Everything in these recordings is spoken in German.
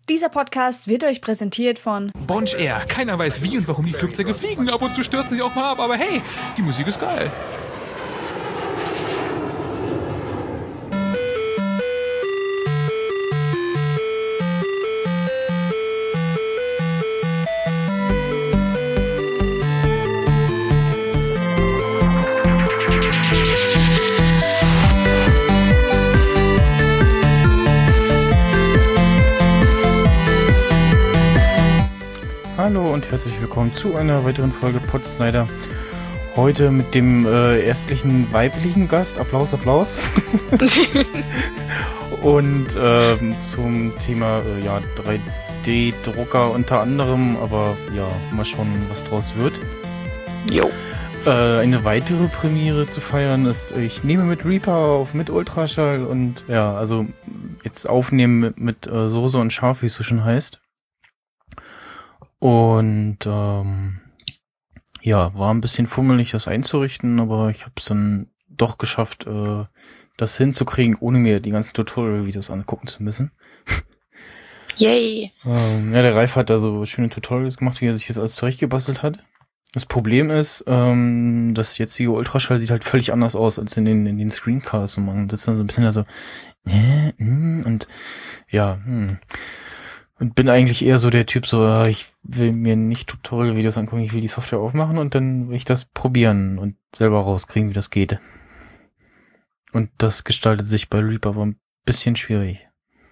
Dieser Podcast wird euch präsentiert von Bonch Air. Keiner weiß wie und warum die Flugzeuge fliegen. Ab und zu stürzen sie auch mal ab, aber hey, die Musik ist geil. Hallo und herzlich willkommen zu einer weiteren Folge Podsnyder. Heute mit dem erstlichen weiblichen Gast. Applaus, Applaus. Und zum Thema 3D-Drucker unter anderem, aber ja, mal schauen, was draus wird. Jo. Eine weitere Premiere zu feiern ist, ich nehme mit Reaper auf, mit Ultraschall und ja, also jetzt aufnehmen mit Soße und Scharf, wie es so schon heißt. Und war ein bisschen fummelig, das einzurichten, aber ich habe es dann doch geschafft, das hinzukriegen, ohne mir die ganzen Tutorial-Videos angucken zu müssen. Yay! Der Ralf hat da so schöne Tutorials gemacht, wie er sich das alles zurechtgebastelt hat. Das Problem ist, das jetzige Ultraschall sieht halt völlig anders aus als in den Screencasts und man sitzt dann so ein bisschen da so und ja, Und bin eigentlich eher so der Typ, so ich will mir nicht Tutorial-Videos angucken, ich will die Software aufmachen und dann will ich das probieren und selber rauskriegen, wie das geht. Und das gestaltet sich bei Reaper aber ein bisschen schwierig.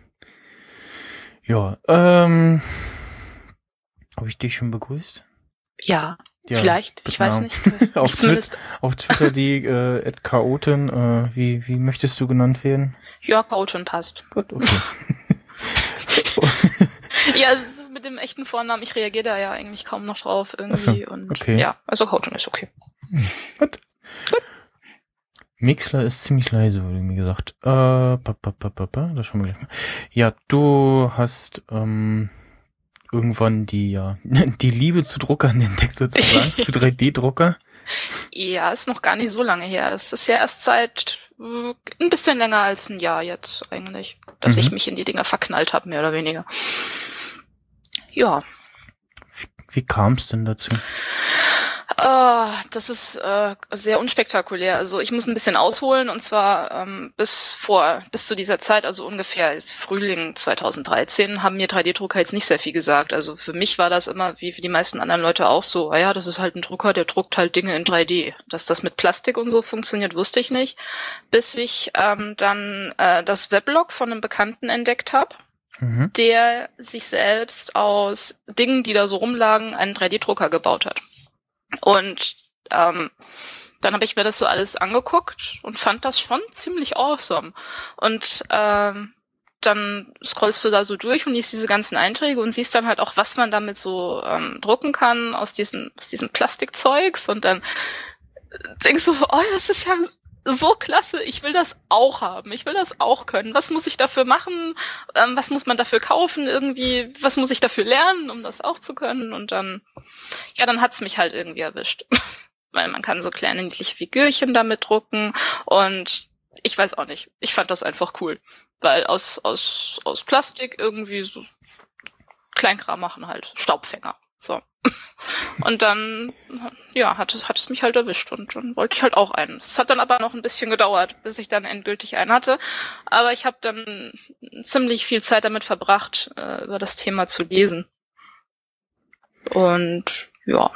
Ja, habe ich dich schon begrüßt? Ja, vielleicht, ich weiß nicht. auf Twitter die @chaoten, wie möchtest du genannt werden? Ja, Chaoten passt. Gut, okay. Ja, das ist mit dem echten Vornamen, ich reagiere da ja eigentlich kaum noch drauf irgendwie. So, und okay. Ja, also Chaoten ist okay. Gut. Mixler ist ziemlich leise, wurde mir gesagt. Das schauen wir gleich mal. Ja, du hast irgendwann die Liebe zu Druckern entdeckt sozusagen, zu 3D-Drucker. Ja, ist noch gar nicht so lange her. Es ist ja erst seit ein bisschen länger als ein Jahr jetzt eigentlich, dass ich mich in die Dinger verknallt habe, mehr oder weniger. Ja. Wie kam es denn dazu? Das ist sehr unspektakulär. Also ich muss ein bisschen ausholen und zwar bis zu dieser Zeit, also ungefähr ist Frühling 2013, haben mir 3D-Drucker jetzt nicht sehr viel gesagt. Also für mich war das immer, wie für die meisten anderen Leute auch so, ja, das ist halt ein Drucker, der druckt halt Dinge in 3D. Dass das mit Plastik und so funktioniert, wusste ich nicht, bis ich dann das Weblog von einem Bekannten entdeckt habe, der sich selbst aus Dingen, die da so rumlagen, einen 3D-Drucker gebaut hat. Und dann habe ich mir das so alles angeguckt und fand das schon ziemlich awesome. Und dann scrollst du da so durch und liest diese ganzen Einträge und siehst dann halt auch, was man damit so drucken kann aus diesem Plastikzeugs. Und dann denkst du so, oh, das ist ja so klasse, ich will das auch haben, ich will das auch können. Was muss ich dafür machen? Was muss man dafür kaufen irgendwie? Was muss ich dafür lernen, um das auch zu können? Und dann hat's mich halt irgendwie erwischt. Weil man kann so kleine niedliche Figürchen damit drucken und ich weiß auch nicht, ich fand das einfach cool. Weil aus Plastik irgendwie so Kleinkram machen halt, Staubfänger. So. Und dann, hat es mich halt erwischt und dann wollte ich halt auch einen. Es hat dann aber noch ein bisschen gedauert, bis ich dann endgültig einen hatte. Aber ich habe dann ziemlich viel Zeit damit verbracht, über das Thema zu lesen. Und ja.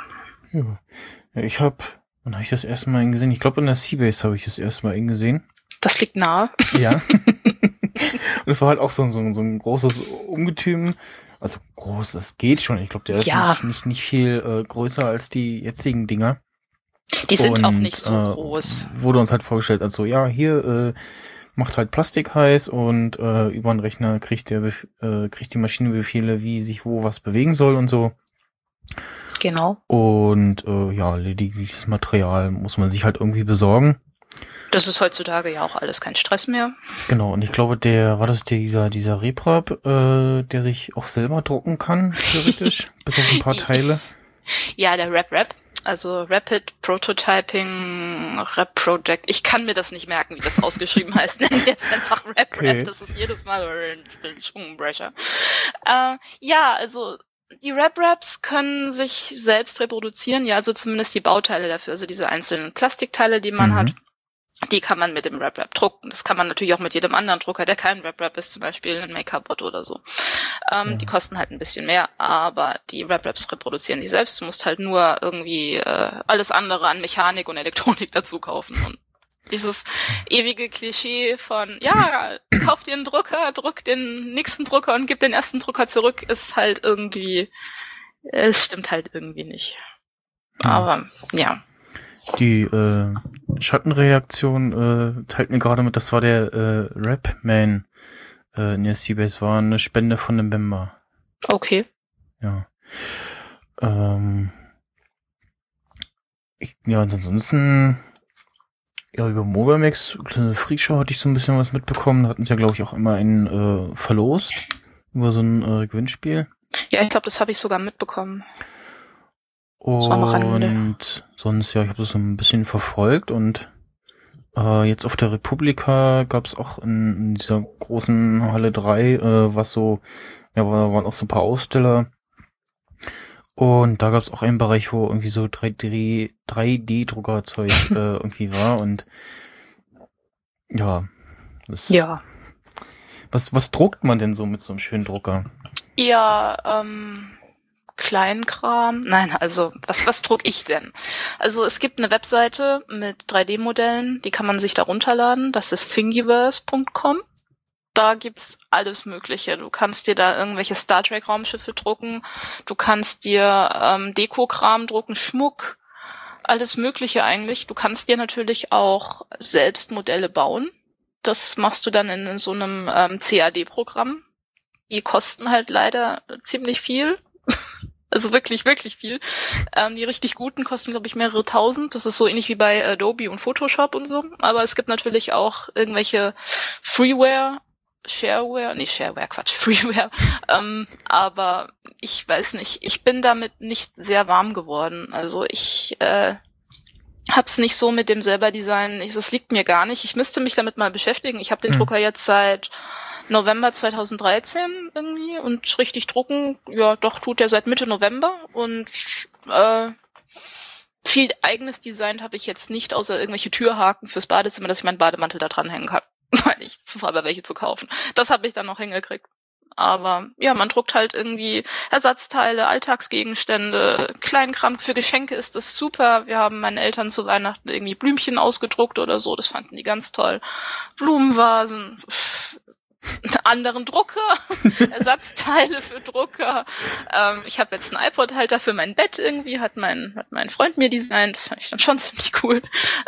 Wann habe ich das erste Mal gesehen? Ich glaube, in der Seabase habe ich das erste Mal gesehen. Das liegt nahe. Ja. Und es war halt auch so ein großes Ungetüm. Also groß, das geht schon. Ich glaube, der ist nicht viel größer als die jetzigen Dinger. Die sind auch nicht so groß. Wurde uns halt vorgestellt, also ja, hier macht halt Plastik heiß und über den Rechner kriegt die Maschine Befehle, wie sich wo was bewegen soll und so. Genau. Und lediglich das Material muss man sich halt irgendwie besorgen. Das ist heutzutage ja auch alles kein Stress mehr. Genau, und ich glaube, dieser Reprap, der sich auch selber drucken kann, theoretisch, bis auf ein paar Teile. Ja, der RepRap, also Rapid Prototyping Rap Project. Ich kann mir das nicht merken, wie das ausgeschrieben heißt. Nennen wir jetzt einfach RepRap. Okay. Das ist jedes Mal ein Zungenbrecher. Ja, also die RepRaps können sich selbst reproduzieren. Ja, also zumindest die Bauteile dafür, also diese einzelnen Plastikteile, die man hat. Die kann man mit dem RepRap drucken. Das kann man natürlich auch mit jedem anderen Drucker, der kein RepRap ist, zum Beispiel ein MakerBot oder so. Die kosten halt ein bisschen mehr, aber die RepRaps reproduzieren die selbst. Du musst halt nur irgendwie alles andere an Mechanik und Elektronik dazu kaufen. Und dieses ewige Klischee von, ja, kauf dir einen Drucker, druck den nächsten Drucker und gib den ersten Drucker zurück, ist halt irgendwie, es stimmt halt irgendwie nicht. Aber, ja. Die Schattenreaktion teilt mir gerade mit, das war der Rapman in der Seabase, war eine Spende von dem Bemba. Okay. Ja. Und ansonsten, ja, über Mogamex, kleine Freakshow hatte ich so ein bisschen was mitbekommen. Da hatten sie ja, glaube ich, auch immer einen verlost über so ein Gewinnspiel. Ja, ich glaube, das habe ich sogar mitbekommen. Und sonst, ja, ich habe das so ein bisschen verfolgt und jetzt auf der Republika gab es auch in dieser großen Halle 3, was so, ja, waren auch so ein paar Aussteller. Und da gab es auch einen Bereich, wo irgendwie so 3D-Druckerzeug irgendwie war und ja. Was druckt man denn so mit so einem schönen Drucker? Ja, Kleinkram. Nein, also, was druck ich denn? Also, es gibt eine Webseite mit 3D-Modellen, die kann man sich da runterladen. Das ist thingiverse.com. Da gibt's alles Mögliche. Du kannst dir da irgendwelche Star Trek Raumschiffe drucken. Du kannst dir Dekokram drucken, Schmuck, alles Mögliche eigentlich. Du kannst dir natürlich auch selbst Modelle bauen. Das machst du dann in so einem CAD-Programm. Die kosten halt leider ziemlich viel. Also wirklich, wirklich viel. Die richtig guten kosten, glaube ich, mehrere tausend. Das ist so ähnlich wie bei Adobe und Photoshop und so. Aber es gibt natürlich auch irgendwelche Freeware, Freeware. Aber ich weiß nicht, ich bin damit nicht sehr warm geworden. Also ich hab's nicht so mit dem selber Design. Das liegt mir gar nicht. Ich müsste mich damit mal beschäftigen. Ich habe den Drucker jetzt seit November 2013 irgendwie und richtig drucken, ja doch, tut er seit Mitte November und viel eigenes Design habe ich jetzt nicht, außer irgendwelche Türhaken fürs Badezimmer, dass ich meinen Bademantel da dran hängen kann, weil ich zu faul war, welche zu kaufen. Das habe ich dann noch hingekriegt. Aber ja, man druckt halt irgendwie Ersatzteile, Alltagsgegenstände, Kleinkram. Für Geschenke ist das super. Wir haben meinen Eltern zu Weihnachten irgendwie Blümchen ausgedruckt oder so. Das fanden die ganz toll. Blumenvasen, anderen Drucker, Ersatzteile für Drucker. Ich habe jetzt einen iPod-Halter für mein Bett irgendwie, hat mein Freund mir designt. Das fand ich dann schon ziemlich cool.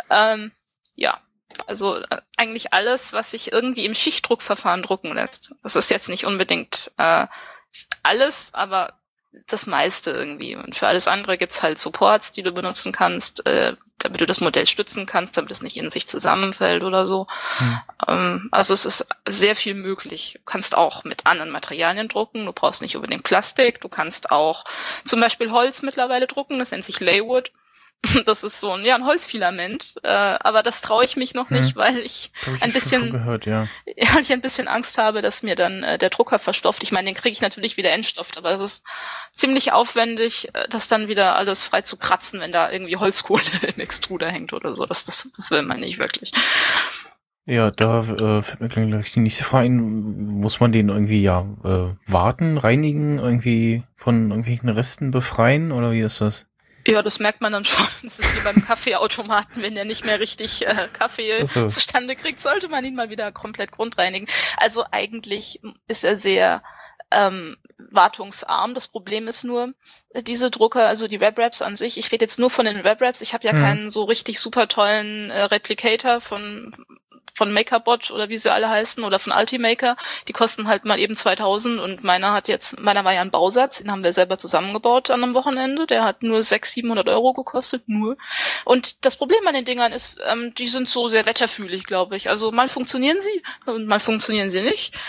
Ja. Also eigentlich alles, was sich irgendwie im Schichtdruckverfahren drucken lässt. Das ist jetzt nicht unbedingt alles, aber das meiste irgendwie. Und für alles andere gibt's halt Supports, die du benutzen kannst, damit du das Modell stützen kannst, damit es nicht in sich zusammenfällt oder so. Also es ist sehr viel möglich. Du kannst auch mit anderen Materialien drucken. Du brauchst nicht unbedingt Plastik. Du kannst auch zum Beispiel Holz mittlerweile drucken. Das nennt sich Laywood. Das ist so ein Holzfilament, aber das traue ich mich noch nicht, weil ich ein bisschen ich ein bisschen Angst habe, dass mir dann der Drucker verstopft. Ich meine, den kriege ich natürlich wieder entstopft, aber es ist ziemlich aufwendig, das dann wieder alles frei zu kratzen, wenn da irgendwie Holzkohle im Extruder hängt oder so. Das will man nicht wirklich. Ja, da fällt mir gleich die nächste Frage ein. Muss man den irgendwie warten, reinigen, irgendwie von irgendwelchen Resten befreien oder wie ist das? Ja, das merkt man dann schon. Das ist wie beim Kaffeeautomaten. Wenn der nicht mehr richtig Kaffee zustande kriegt, sollte man ihn mal wieder komplett grundreinigen. Also eigentlich ist er sehr wartungsarm. Das Problem ist nur, diese Drucker, also die RepRaps an sich, ich rede jetzt nur von den RepRaps, ich habe ja keinen so richtig super tollen Replicator von MakerBot oder wie sie alle heißen oder von Ultimaker, die kosten halt mal eben 2000 und meiner war ja ein Bausatz, den haben wir selber zusammengebaut an einem Wochenende, der hat nur 600-700 Euro gekostet, nur. Und das Problem an den Dingern ist, die sind so sehr wetterfühlig, glaube ich. Also mal funktionieren sie und mal funktionieren sie nicht.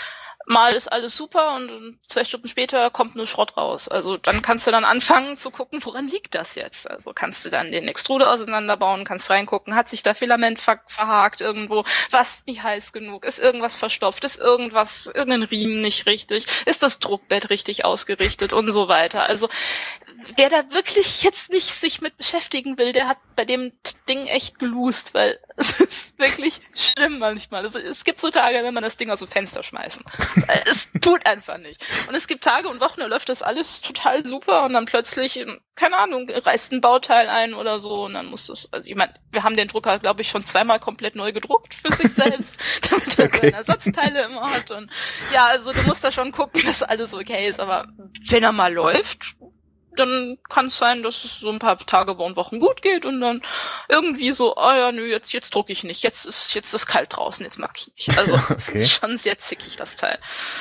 Mal ist alles super und 2 Stunden später kommt nur Schrott raus. Also dann kannst du dann anfangen zu gucken, woran liegt das jetzt? Also kannst du dann den Extruder auseinanderbauen, kannst reingucken, hat sich da Filament verhakt irgendwo, was nicht heiß genug, ist irgendwas verstopft, ist irgendein Riemen nicht richtig, ist das Druckbett richtig ausgerichtet und so weiter. Also wer da wirklich jetzt nicht sich mit beschäftigen will, der hat bei dem Ding echt geloost, weil es ist wirklich schlimm manchmal. Also es gibt so Tage, wenn man das Ding aus dem Fenster schmeißen. Es tut einfach nicht. Und es gibt Tage und Wochen, da läuft das alles total super und dann plötzlich, keine Ahnung, reißt ein Bauteil ein oder so und dann muss das, also ich meine, wir haben den Drucker, glaube ich, schon 2-mal komplett neu gedruckt für sich selbst, damit er seine Ersatzteile immer hat und ja, also du musst da schon gucken, dass alles okay ist, aber wenn er mal läuft, dann kann es sein, dass es so ein paar Tage und Wochen gut geht und dann irgendwie so, oh ja, nö, jetzt drucke ich nicht, jetzt ist kalt draußen, jetzt mag ich nicht. Also es ist schon sehr zickig, das Teil.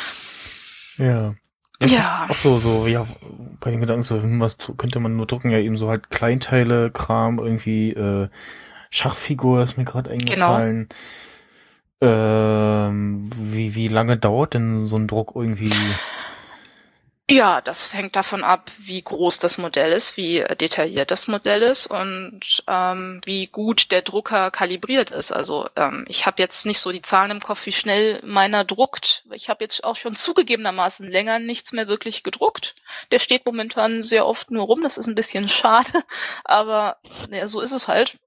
Ja. Ja. Ach so, ja, bei den Gedanken so, was könnte man nur drucken, ja eben so halt Kleinteile, Kram, irgendwie, Schachfigur ist mir gerade eingefallen. Genau. Wie lange dauert denn so ein Druck irgendwie? Ja, das hängt davon ab, wie groß das Modell ist, wie detailliert das Modell ist und wie gut der Drucker kalibriert ist. Also ich habe jetzt nicht so die Zahlen im Kopf, wie schnell meiner druckt. Ich habe jetzt auch schon zugegebenermaßen länger nichts mehr wirklich gedruckt. Der steht momentan sehr oft nur rum, das ist ein bisschen schade, aber ja, so ist es halt.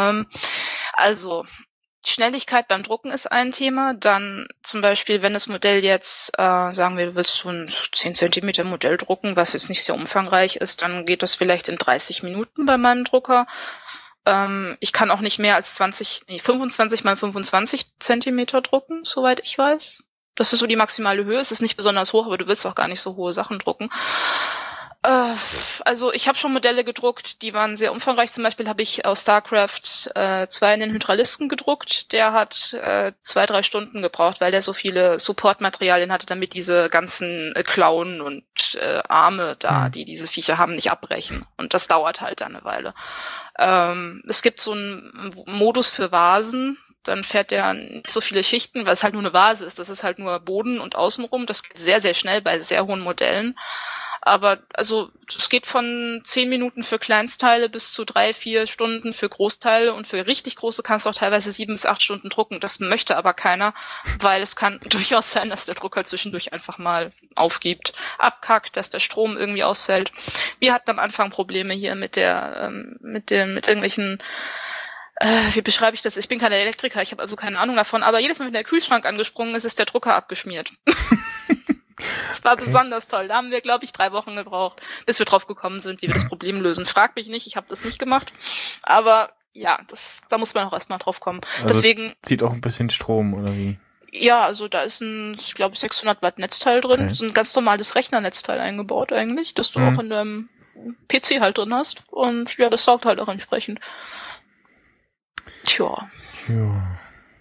Also Schnelligkeit beim Drucken ist ein Thema. Dann zum Beispiel, wenn das Modell jetzt, sagen wir, du willst so ein 10 Zentimeter Modell drucken, was jetzt nicht sehr umfangreich ist, dann geht das vielleicht in 30 Minuten bei meinem Drucker. Ich kann auch nicht mehr als 25 mal 25 Zentimeter drucken, soweit ich weiß. Das ist so die maximale Höhe. Es ist nicht besonders hoch, aber du willst auch gar nicht so hohe Sachen drucken. Also ich habe schon Modelle gedruckt, die waren sehr umfangreich. Zum Beispiel habe ich aus StarCraft 2 einen Hydralisten gedruckt. Der hat 2-3 Stunden gebraucht, weil der so viele Supportmaterialien hatte, damit diese ganzen Klauen und Arme da, die diese Viecher haben, nicht abbrechen. Und das dauert halt dann eine Weile. Es gibt so einen Modus für Vasen. Dann fährt der nicht so viele Schichten, weil es halt nur eine Vase ist. Das ist halt nur Boden und außenrum. Das geht sehr, sehr schnell bei sehr hohen Modellen. Aber also es geht von 10 Minuten für Kleinstteile bis zu 3-4 Stunden für Großteile und für richtig große kannst du auch teilweise 7 bis 8 Stunden drucken. Das möchte aber keiner, weil es kann durchaus sein, dass der Drucker zwischendurch einfach mal aufgibt, abkackt, dass der Strom irgendwie ausfällt. Wir hatten am Anfang Probleme hier mit irgendwelchen wie beschreibe ich das? Ich bin kein Elektriker, ich habe also keine Ahnung davon, aber jedes Mal, wenn der Kühlschrank angesprungen ist, ist der Drucker abgeschmiert. Das war besonders toll. Da haben wir, glaube ich, 3 Wochen gebraucht, bis wir drauf gekommen sind, wie wir das Problem lösen. Frag mich nicht, ich habe das nicht gemacht. Aber ja, da muss man auch erstmal drauf kommen. Also deswegen zieht auch ein bisschen Strom, oder wie? Ja, also da ist ein, ich glaube, 600 Watt Netzteil drin. Das ist ein ganz normales Rechnernetzteil eingebaut eigentlich, das du auch in deinem PC halt drin hast. Und ja, das saugt halt auch entsprechend. Tja. Ja.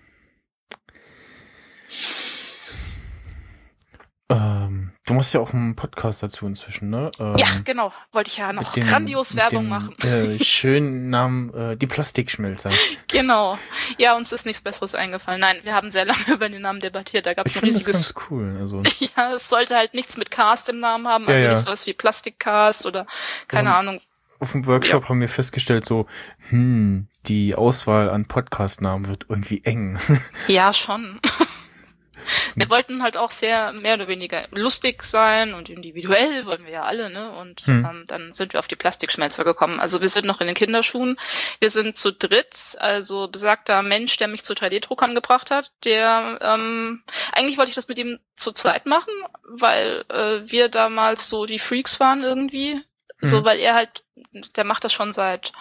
Du machst ja auch einen Podcast dazu inzwischen, ne? Ja, genau. Wollte ich ja noch grandios Werbung machen. Schönen Namen, die Plastikschmelzer. Genau. Ja, uns ist nichts Besseres eingefallen. Nein, wir haben sehr lange über den Namen debattiert. Da gab es ein riesiges... Das ist ganz cool. Also. Ja, es sollte halt nichts mit Cast im Namen haben. Also nicht sowas wie Plastikcast oder keine Ahnung. Auf dem Workshop haben wir festgestellt, so, die Auswahl an Podcast-Namen wird irgendwie eng. Ja, schon. Wir wollten halt auch sehr mehr oder weniger lustig sein und individuell, wollen wir ja alle, ne? Und dann sind wir auf die Plastikschmelzer gekommen. Also wir sind noch in den Kinderschuhen. Wir sind zu dritt, also besagter Mensch, der mich zu 3D-Druckern gebracht hat, der eigentlich wollte ich das mit ihm zu zweit machen, weil wir damals so die Freaks waren irgendwie. So, weil er halt, der macht das schon seit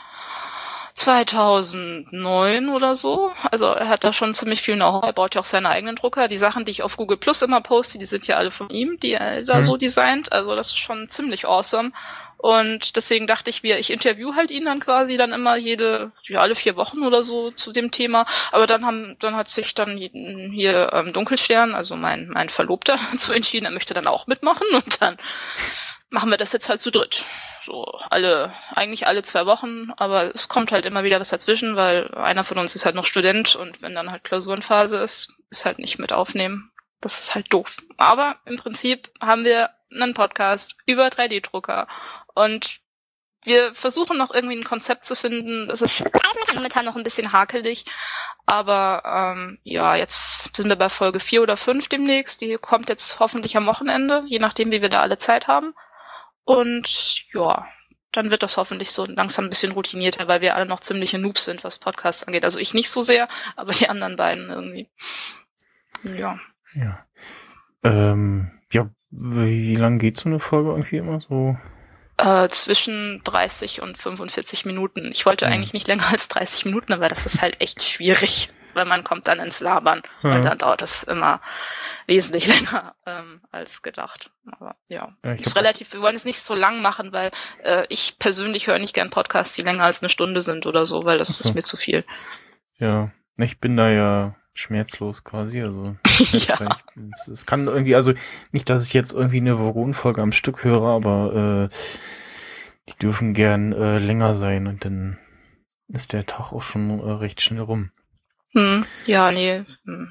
2009 oder so. Also er hat da schon ziemlich viel Know-how. Er baut ja auch seine eigenen Drucker. Die Sachen, die ich auf Google Plus immer poste, die sind ja alle von ihm, die er da so designt. Also das ist schon ziemlich awesome. Und deswegen dachte ich ich interview halt ihn dann quasi dann immer alle 4 Wochen oder so zu dem Thema. Aber dann hat sich dann hier Dunkelstern, also mein Verlobter, dazu entschieden, er möchte dann auch mitmachen und dann machen wir das jetzt halt zu dritt. So eigentlich alle 2 Wochen, aber es kommt halt immer wieder was dazwischen, weil einer von uns ist halt noch Student und wenn dann halt Klausurenphase ist halt nicht mit aufnehmen. Das ist halt doof. Aber im Prinzip haben wir einen Podcast über 3D-Drucker und wir versuchen noch irgendwie ein Konzept zu finden. Das ist momentan noch ein bisschen hakelig, aber ja, jetzt sind wir bei Folge 4 oder 5 demnächst. Die kommt jetzt hoffentlich am Wochenende, je nachdem, wie wir da alle Zeit haben. Und ja, dann wird das hoffentlich so langsam ein bisschen routinierter, weil wir alle noch ziemliche Noobs sind, was Podcasts angeht. Also ich nicht so sehr, aber die anderen beiden irgendwie. Ja. Ja. Ja, wie lang geht so eine Folge irgendwie immer so? Zwischen 30 und 45 Minuten. Ich wollte eigentlich nicht länger als 30 Minuten, aber das ist halt echt schwierig, weil man kommt dann ins Labern und dann dauert das immer wesentlich länger als gedacht. Aber ja, ist relativ. Wir wollen es nicht so lang machen, weil ich persönlich höre nicht gern Podcasts, die länger als eine Stunde sind oder so, weil das ist mir zu viel. Ja, ich bin da ja schmerzlos quasi, also ja. Es kann irgendwie, also nicht, dass ich jetzt irgendwie eine Vogonfolge am Stück höre, aber die dürfen gern länger sein und dann ist der Tag auch schon recht schnell rum. Ja, nee.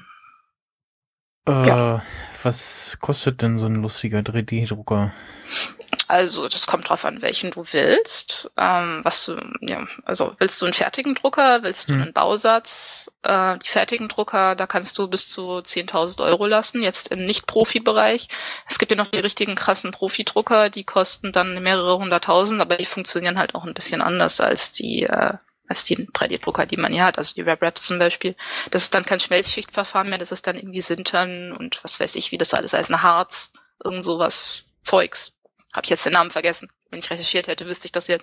Ja. Was kostet denn so ein lustiger 3D-Drucker? Also, das kommt drauf an, welchen du willst. Also willst du einen fertigen Drucker, willst du einen Bausatz? Die fertigen Drucker, da kannst du bis zu 10.000 Euro lassen, jetzt im Nicht-Profi-Bereich. Es gibt ja noch die richtigen krassen Profi-Drucker, die kosten dann mehrere 100.000, aber die funktionieren halt auch ein bisschen anders als die 3D-Drucker, die man hier hat, also die RepRaps zum Beispiel. Das ist dann kein Schmelzschichtverfahren mehr, das ist dann irgendwie Sintern und was weiß ich, wie das alles heißt, Harz, irgend sowas, Zeugs. Habe ich jetzt den Namen vergessen. Wenn ich recherchiert hätte, wüsste ich das jetzt.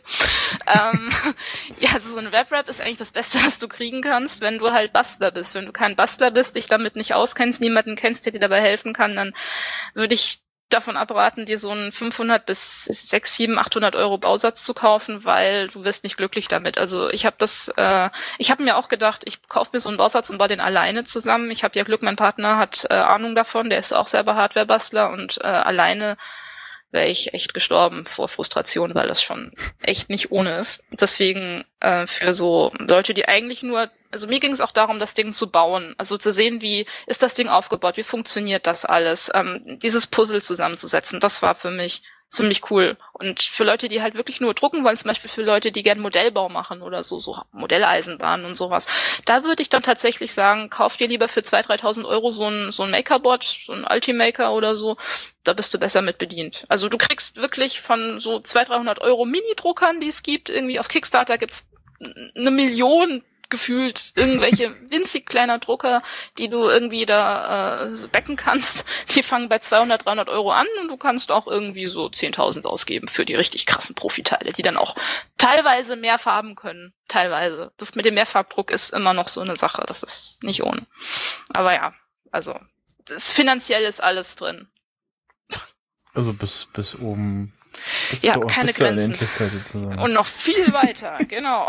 Ja, also so ein RepRap ist eigentlich das Beste, was du kriegen kannst, wenn du halt Bastler bist. Wenn du kein Bastler bist, dich damit nicht auskennst, niemanden kennst, der dir dabei helfen kann, dann würde ich davon abraten, dir so einen 500 bis 600, 700, 800 Euro Bausatz zu kaufen, weil du wirst nicht glücklich damit. Also ich habe mir auch gedacht, ich kaufe mir so einen Bausatz und baue den alleine zusammen. Ich habe ja Glück, mein Partner hat Ahnung davon, der ist auch selber Hardware-Bastler und alleine wäre ich echt gestorben vor Frustration, weil das schon echt nicht ohne ist. Deswegen für so Leute, die eigentlich nur, also mir ging es auch darum, das Ding zu bauen, also zu sehen, wie ist das Ding aufgebaut, wie funktioniert das alles, dieses Puzzle zusammenzusetzen, das war für mich ziemlich cool. Und für Leute, die halt wirklich nur drucken wollen, zum Beispiel für Leute, die gern Modellbau machen oder so Modelleisenbahnen und sowas, da würde ich dann tatsächlich sagen, kauf dir lieber für 2.000, 3.000 Euro so ein Makerboard, so ein Ultimaker oder so, da bist du besser mit bedient. Also du kriegst wirklich von so 200, 300 Euro Mini-Druckern, die es gibt, irgendwie auf Kickstarter gibt's 1 Million gefühlt irgendwelche winzig kleiner Drucker, die du irgendwie da backen kannst, die fangen bei 200, 300 Euro an und du kannst auch irgendwie so 10.000 ausgeben für die richtig krassen Profiteile, die dann auch teilweise mehr Farben können. Teilweise. Das mit dem Mehrfarbdruck ist immer noch so eine Sache, das ist nicht ohne. Aber ja, also finanziell ist alles drin. Also bis oben, bis ja, zur keine Grenzen. Unendlichkeit sozusagen. Und noch viel weiter, genau.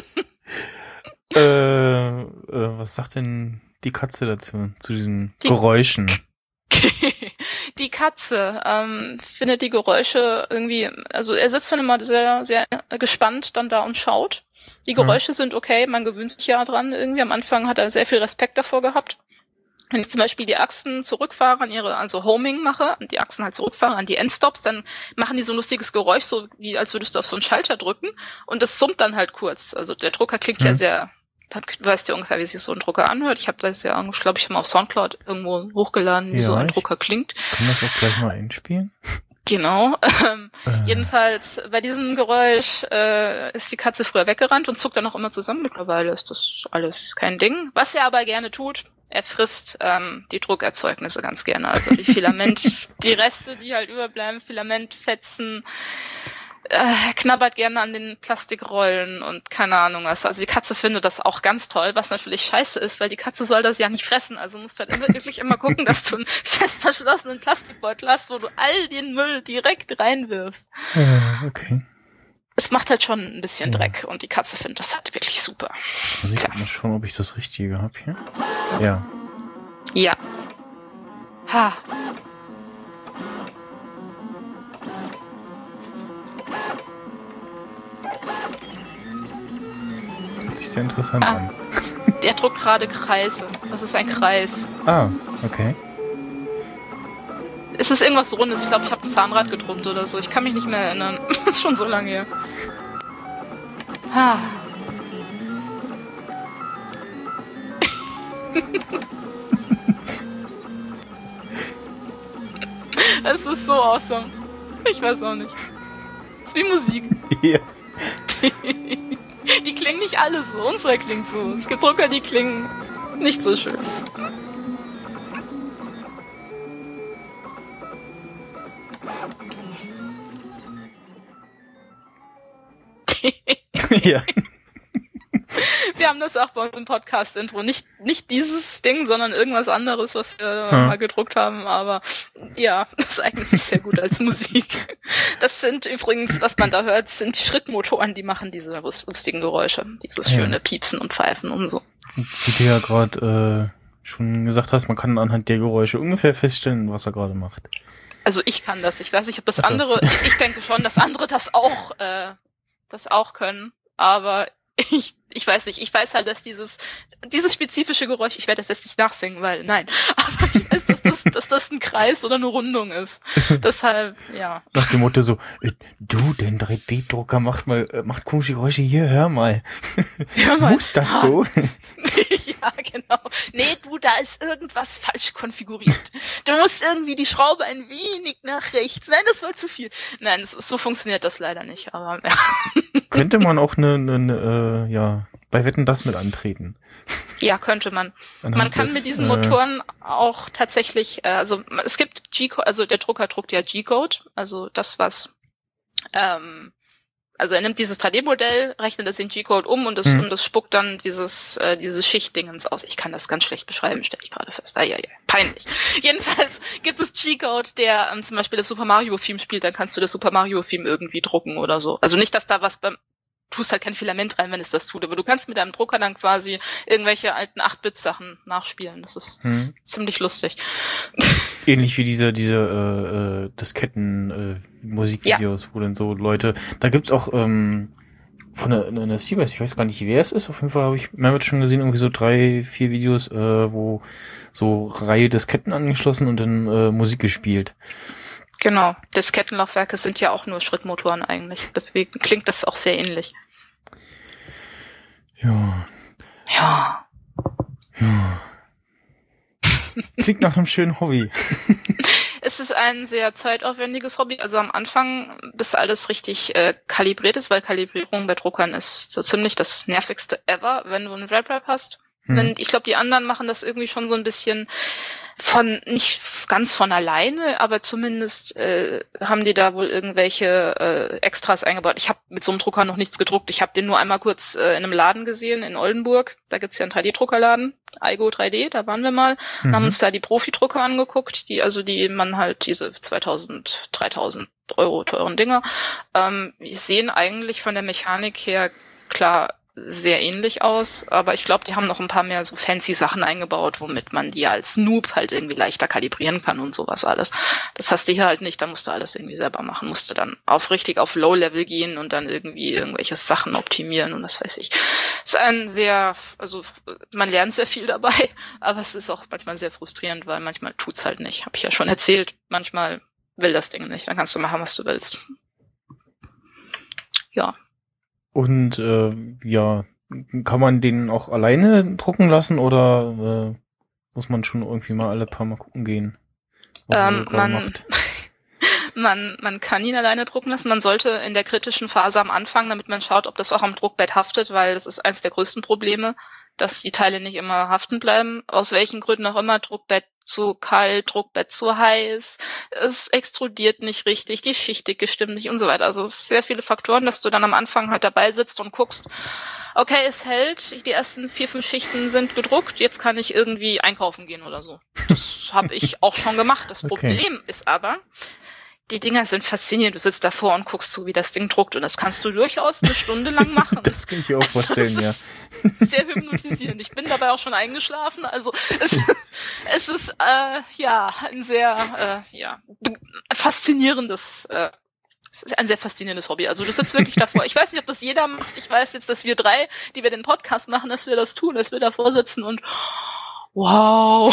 Was sagt denn die Katze dazu, zu diesen Geräuschen? Die Katze findet die Geräusche irgendwie, also er sitzt dann immer sehr, sehr gespannt dann da und schaut. Die Geräusche sind okay, man gewöhnt sich ja dran irgendwie. Am Anfang hat er sehr viel Respekt davor gehabt. Wenn ich zum Beispiel die Achsen zurückfahre also Homing mache und die Achsen halt zurückfahre an die Endstops, dann machen die so ein lustiges Geräusch, so wie als würdest du auf so einen Schalter drücken und das summt dann halt kurz. Also der Drucker klingt ja sehr, du weißt ja ungefähr, wie sich so ein Drucker anhört. Ich habe das ja, glaube ich, mal auf Soundcloud irgendwo hochgeladen, wie so ein Drucker klingt. Kann das auch gleich mal einspielen? Genau. Jedenfalls bei diesem Geräusch ist die Katze früher weggerannt und zuckt dann auch immer zusammen. Mittlerweile ist das alles kein Ding. Was er aber gerne tut, er frisst die Druckerzeugnisse ganz gerne. Also die die Reste, die halt überbleiben, Filamentfetzen, er knabbert gerne an den Plastikrollen und keine Ahnung was. Also die Katze findet das auch ganz toll, was natürlich scheiße ist, weil die Katze soll das ja nicht fressen. Also musst du halt wirklich immer gucken, dass du einen fest verschlossenen Plastikbeutel hast, wo du all den Müll direkt reinwirfst. Okay. Es macht halt schon ein bisschen Dreck und die Katze findet das halt wirklich super. Jetzt muss ich mal schauen, ob ich das Richtige habe hier. Ja. Ja. Ha. Hört sich sehr interessant an. Der druckt gerade Kreise. Das ist ein Kreis. Ah, okay. Es ist irgendwas Rundes. Ich glaube, ich habe ein Zahnrad gedruckt oder so. Ich kann mich nicht mehr erinnern. Das ist schon so lange her. Ha. Es ist so awesome. Ich weiß auch nicht. Es ist wie Musik. Ja. Die klingen nicht alle so. Unsere klingt so. Es gibt Drucker, die klingen nicht so schön. Ja. Wir haben das auch bei uns im Podcast-Intro. Nicht dieses Ding, sondern irgendwas anderes, was wir mal gedruckt haben. Aber ja, das eignet sich sehr gut als Musik. Das sind übrigens, was man da hört, sind Schrittmotoren, die machen diese lustigen Geräusche. Dieses schöne Piepsen und Pfeifen und so. Wie du ja gerade schon gesagt hast, man kann anhand der Geräusche ungefähr feststellen, was er gerade macht. Also ich kann das. Ich weiß nicht, ob das andere... Ich denke schon, dass andere das auch können. Aber ich weiß nicht, ich weiß halt, dass dieses spezifische Geräusch, ich werde das jetzt nicht nachsingen, weil, nein, aber ich weiß, dass das ein Kreis oder eine Rundung ist. Deshalb, ja. Nach dem Motto so, du, den 3D-Drucker macht komische Geräusche, hier, hör mal. Muss das so? Ja, genau. Nee, du, da ist irgendwas falsch konfiguriert. Du musst irgendwie die Schraube ein wenig nach rechts. Nein, das war zu viel. Nein, so funktioniert das leider nicht, aber ja. Könnte man auch bei Wetten, das mit antreten? Ja, könnte man. Man kann mit diesen Motoren auch tatsächlich, also es gibt G-Code, also der Drucker druckt ja G-Code, also das was, also er nimmt dieses 3D-Modell, rechnet das in G-Code um und das spuckt dann dieses Schichtdingens aus. Ich kann das ganz schlecht beschreiben, stelle ich gerade fest. Ja, peinlich. Jedenfalls gibt es G-Code, der zum Beispiel das Super Mario-Theme spielt, dann kannst du das Super Mario-Theme irgendwie drucken oder so. Also nicht, dass da was tust halt kein Filament rein, wenn es das tut, aber du kannst mit deinem Drucker dann quasi irgendwelche alten 8-Bit-Sachen nachspielen. Das ist ziemlich lustig. Ähnlich wie diese Disketten-Musikvideos, wo dann so Leute, da gibt's auch von einer Seabase, ich weiß gar nicht, wer es ist, auf jeden Fall habe ich mehrmals schon gesehen, irgendwie so 3-4 Videos, wo so Reihe Disketten angeschlossen und dann Musik gespielt. Genau, Diskettenlaufwerke sind ja auch nur Schrittmotoren eigentlich, deswegen klingt das auch sehr ähnlich. Ja. Klingt nach einem schönen Hobby. Es ist ein sehr zeitaufwendiges Hobby, also am Anfang, bis alles richtig kalibriert ist, weil Kalibrierung bei Druckern ist so ziemlich das nervigste ever, wenn du einen RepRap hast. Ich glaube, die anderen machen das irgendwie schon so ein bisschen nicht ganz von alleine, aber zumindest haben die da wohl irgendwelche Extras eingebaut. Ich habe mit so einem Drucker noch nichts gedruckt. Ich habe den nur einmal kurz in einem Laden gesehen, in Oldenburg. Da gibt's ja einen 3D-Druckerladen, Aigo 3D, da waren wir mal. Und haben uns da die Profi-Drucker angeguckt, die man halt diese 2.000, 3.000 Euro teuren Dinger. Sehen eigentlich von der Mechanik her klar sehr ähnlich aus, aber ich glaube, die haben noch ein paar mehr so fancy Sachen eingebaut, womit man die als Noob halt irgendwie leichter kalibrieren kann und sowas alles. Das hast du hier halt nicht, da musst du alles irgendwie selber machen, musst du dann auf Low-Level gehen und dann irgendwie irgendwelche Sachen optimieren und das weiß ich. Es ist man lernt sehr viel dabei, aber es ist auch manchmal sehr frustrierend, weil manchmal tut's halt nicht. Hab ich ja schon erzählt, manchmal will das Ding nicht, dann kannst du machen, was du willst. Ja. Und kann man den auch alleine drucken lassen oder muss man schon irgendwie mal alle paar Mal gucken gehen, was er so gerade macht? Man kann ihn alleine drucken lassen. Man sollte in der kritischen Phase am Anfang, damit man schaut, ob das auch am Druckbett haftet, weil das ist eins der größten Probleme, dass die Teile nicht immer haften bleiben. Aus welchen Gründen auch immer, Druckbett zu kalt, Druckbett zu heiß, es extrudiert nicht richtig, die Schichtdicke stimmt nicht und so weiter. Also es sind sehr viele Faktoren, dass du dann am Anfang halt dabei sitzt und guckst, okay, es hält, die ersten 4-5 Schichten sind gedruckt, jetzt kann ich irgendwie einkaufen gehen oder so. Das habe ich auch schon gemacht. Das Problem ist aber, die Dinger sind faszinierend. Du sitzt davor und guckst zu, wie das Ding druckt. Und das kannst du durchaus eine Stunde lang machen. Das kann ich mir auch vorstellen, ja. Sehr hypnotisierend. Ich bin dabei auch schon eingeschlafen. Also es ist ein sehr faszinierendes es ist ein sehr faszinierendes Hobby. Also du sitzt wirklich davor. Ich weiß nicht, ob das jeder macht. Ich weiß jetzt, dass wir 3, die wir den Podcast machen, dass wir das tun, dass wir davor sitzen und wow.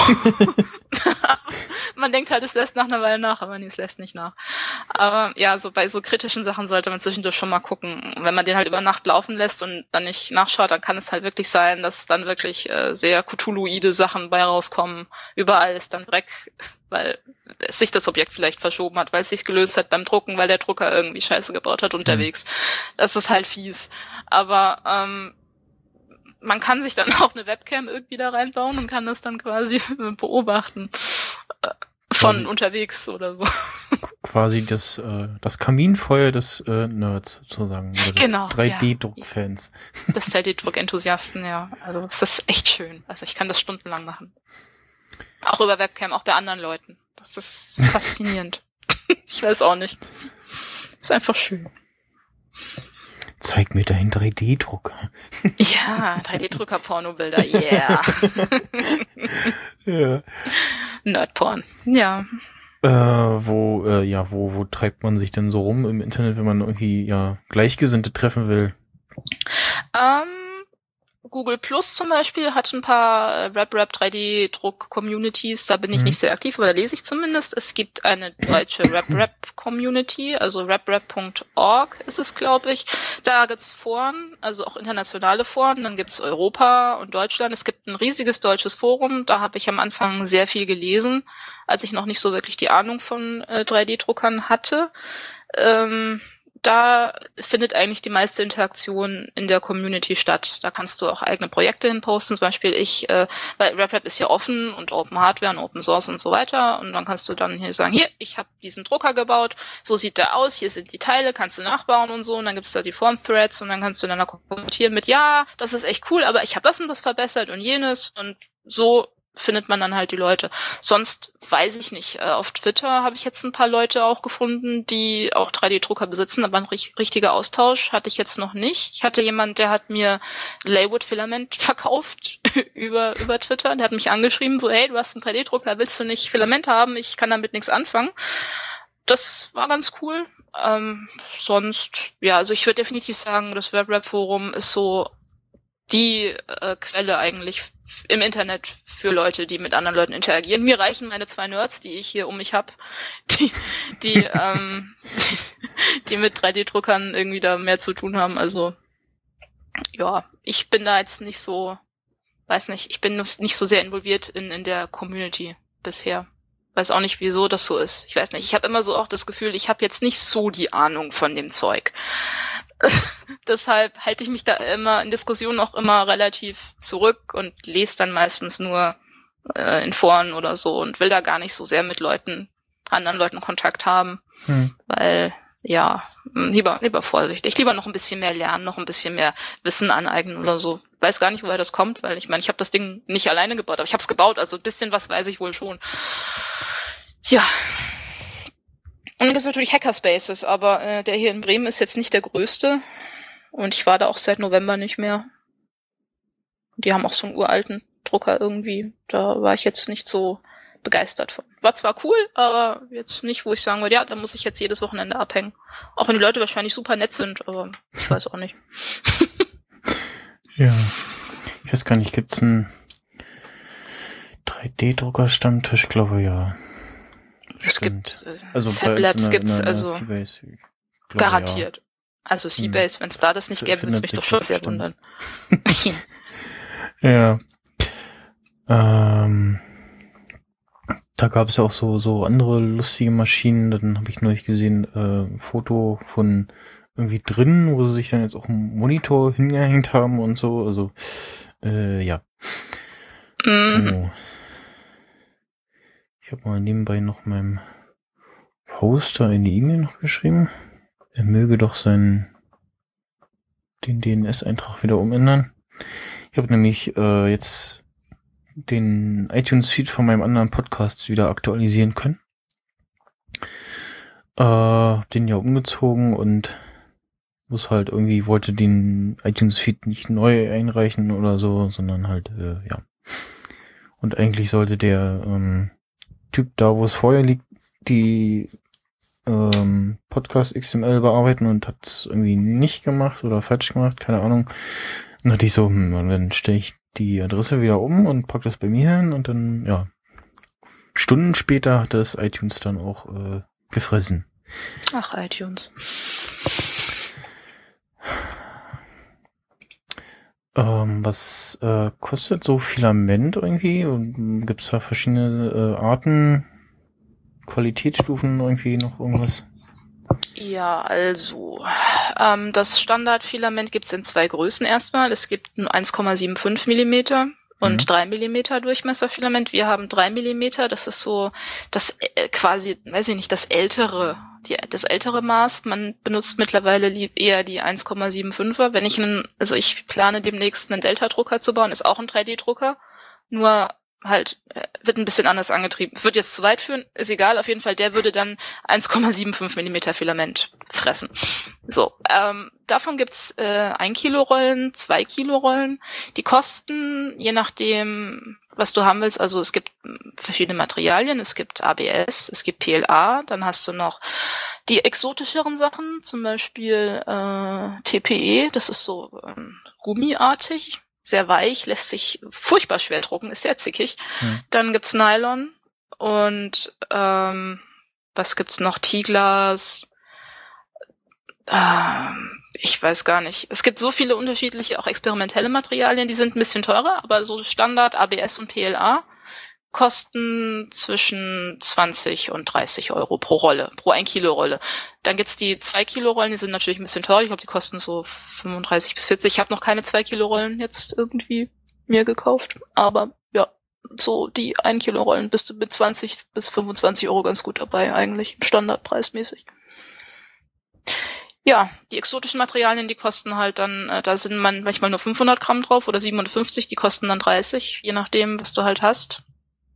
Man denkt halt, es lässt nach einer Weile nach, aber nee, es lässt nicht nach. Aber ja, so bei so kritischen Sachen sollte man zwischendurch schon mal gucken. Wenn man den halt über Nacht laufen lässt und dann nicht nachschaut, dann kann es halt wirklich sein, dass dann wirklich sehr Cthulhuide Sachen bei rauskommen. Überall ist dann Dreck, weil sich das Objekt vielleicht verschoben hat, weil es sich gelöst hat beim Drucken, weil der Drucker irgendwie Scheiße gebaut hat unterwegs. Das ist halt fies. Aber man kann sich dann auch eine Webcam irgendwie da reinbauen und kann das dann quasi beobachten. Von quasi unterwegs oder so. Quasi das Kaminfeuer des Nerds sozusagen. Oder des genau. 3D-Druck-Fans. Ja. Des 3D-Druck-Enthusiasten, ja. Also das ist echt schön. Also ich kann das stundenlang machen. Auch über Webcam, auch bei anderen Leuten. Das ist faszinierend. Ich weiß auch nicht. Ist einfach schön. Zeig mir deinen 3D-Drucker. Ja, 3D-Drucker-Pornobilder, yeah. Ja. Nerdporn, ja. Wo treibt man sich denn so rum im Internet, wenn man irgendwie Gleichgesinnte treffen will? Google Plus zum Beispiel hat ein paar RepRap 3D-Druck-Communities, da bin ich nicht sehr aktiv, aber da lese ich zumindest. Es gibt eine deutsche RepRap-Community, also reprap.org ist es, glaube ich. Da gibt's Foren, also auch internationale Foren, dann gibt's Europa und Deutschland. Es gibt ein riesiges deutsches Forum, da habe ich am Anfang sehr viel gelesen, als ich noch nicht so wirklich die Ahnung von 3D-Druckern hatte. Da findet eigentlich die meiste Interaktion in der Community statt. Da kannst du auch eigene Projekte hinposten. Zum Beispiel weil RepRap ist ja offen und Open Hardware und Open Source und so weiter. Und dann kannst du dann hier sagen, hier, ich habe diesen Drucker gebaut, so sieht der aus, hier sind die Teile, kannst du nachbauen und so. Und dann gibt's da die Form-Threads und dann kannst du dann kommentieren mit, ja, das ist echt cool, aber ich habe das und das verbessert und jenes. Und so findet man dann halt die Leute. Sonst weiß ich nicht. Auf Twitter habe ich jetzt ein paar Leute auch gefunden, die auch 3D-Drucker besitzen, aber ein richtiger Austausch hatte ich jetzt noch nicht. Ich hatte jemand, der hat mir Laywood-Filament verkauft über Twitter. Der hat mich angeschrieben, so, hey, du hast einen 3D-Drucker, willst du nicht Filament haben? Ich kann damit nichts anfangen. Das war ganz cool. Sonst, ja, also ich würde definitiv sagen, das RepRap-Forum ist so die Quelle eigentlich im Internet für Leute, die mit anderen Leuten interagieren. Mir reichen meine 2 Nerds, die ich hier um mich hab, die mit 3D-Druckern irgendwie da mehr zu tun haben. Also ja, ich bin da jetzt nicht so, weiß nicht, ich bin nicht so sehr involviert in der Community bisher. Weiß auch nicht, wieso das so ist. Ich weiß nicht, ich habe immer so auch das Gefühl, ich habe jetzt nicht so die Ahnung von dem Zeug. Deshalb halte ich mich da immer in Diskussionen auch immer relativ zurück und lese dann meistens nur in Foren oder so und will da gar nicht so sehr mit anderen Leuten Kontakt haben, weil ja, lieber vorsichtig, lieber noch ein bisschen mehr lernen, noch ein bisschen mehr Wissen aneignen oder so. Weiß gar nicht, woher das kommt, weil ich meine, ich habe das Ding nicht alleine gebaut, aber ich habe es gebaut, also ein bisschen was weiß ich wohl schon. Ja. Und dann gibt es natürlich Hackerspaces, aber der hier in Bremen ist jetzt nicht der größte. Und ich war da auch seit November nicht mehr. Die haben auch so einen uralten Drucker irgendwie. Da war ich jetzt nicht so begeistert von. War zwar cool, aber jetzt nicht, wo ich sagen würde, ja, da muss ich jetzt jedes Wochenende abhängen. Auch wenn die Leute wahrscheinlich super nett sind, aber ich weiß auch nicht. Ja. Ich weiß gar nicht, gibt's einen 3D-Drucker-Stammtisch? Glaube ja. Es gibt, also Fablabs gibt's, also Seabase, garantiert. Ja. Also Seabase, wenn es da das nicht gäbe, würde es mich doch schon sehr wundern. Ja. Da gab es ja auch so andere lustige Maschinen. Dann habe ich neulich gesehen, ein Foto von irgendwie drin, wo sie sich dann jetzt auch einen Monitor hingehängt haben und so. Also, ja. So. Ich habe mal nebenbei noch meinem Poster eine E-Mail noch geschrieben. Er möge doch den DNS-Eintrag wieder umändern. Ich habe nämlich jetzt den iTunes-Feed von meinem anderen Podcast wieder aktualisieren können. Den ja umgezogen und wollte den iTunes-Feed nicht neu einreichen oder so, sondern halt, ja. Und eigentlich sollte der Typ da, wo es vorher liegt, die Podcast XML bearbeiten und hat es irgendwie nicht gemacht oder falsch gemacht, keine Ahnung. Und dachte ich so, und dann stelle ich die Adresse wieder um und pack das bei mir hin und dann, ja. Stunden später hat das iTunes dann auch gefressen. Ach, iTunes. Was kostet so Filament irgendwie? Und gibt's da verschiedene Arten, Qualitätsstufen irgendwie noch irgendwas? Ja, also das Standardfilament gibt's in 2 Größen erstmal. Es gibt ein 1,75 Millimeter und 3 Millimeter Durchmesserfilament. Wir haben 3 Millimeter. Das ist so das quasi, weiß ich nicht, das ältere Maß. Man benutzt mittlerweile eher die 1,75er. Ich plane demnächst einen Delta-Drucker zu bauen. Ist auch ein 3D-Drucker. Nur halt wird ein bisschen anders angetrieben. Wird jetzt zu weit führen, ist egal. Auf jeden Fall, der würde dann 1,75 Millimeter Filament fressen. So, davon gibt's 1 Kilo Rollen, 2 Kilo Rollen. Die kosten, je nachdem, was du haben willst, also es gibt verschiedene Materialien. Es gibt ABS, es gibt PLA. Dann hast du noch die exotischeren Sachen, zum Beispiel TPE. Das ist so gummiartig. Sehr weich, lässt sich furchtbar schwer drucken, ist sehr zickig. Dann gibt's Nylon und was gibt's noch? T-Glas. Ich weiß gar nicht. Es gibt so viele unterschiedliche, auch experimentelle Materialien, die sind ein bisschen teurer, aber so Standard ABS und PLA kosten zwischen 20 und 30 Euro pro Rolle, pro 1 Kilo Rolle. Dann gibt's die 2 Kilo Rollen, die sind natürlich ein bisschen teuer. Ich glaube, die kosten so 35 bis 40. Ich habe noch keine 2 Kilo Rollen jetzt irgendwie mir gekauft. Aber ja, so die 1 Kilo Rollen bist du mit 20 bis 25 Euro ganz gut dabei eigentlich, standardpreismäßig. Ja, die exotischen Materialien, die kosten halt dann, da sind manchmal nur 500 Gramm drauf oder 750, die kosten dann 30, je nachdem, was du halt hast.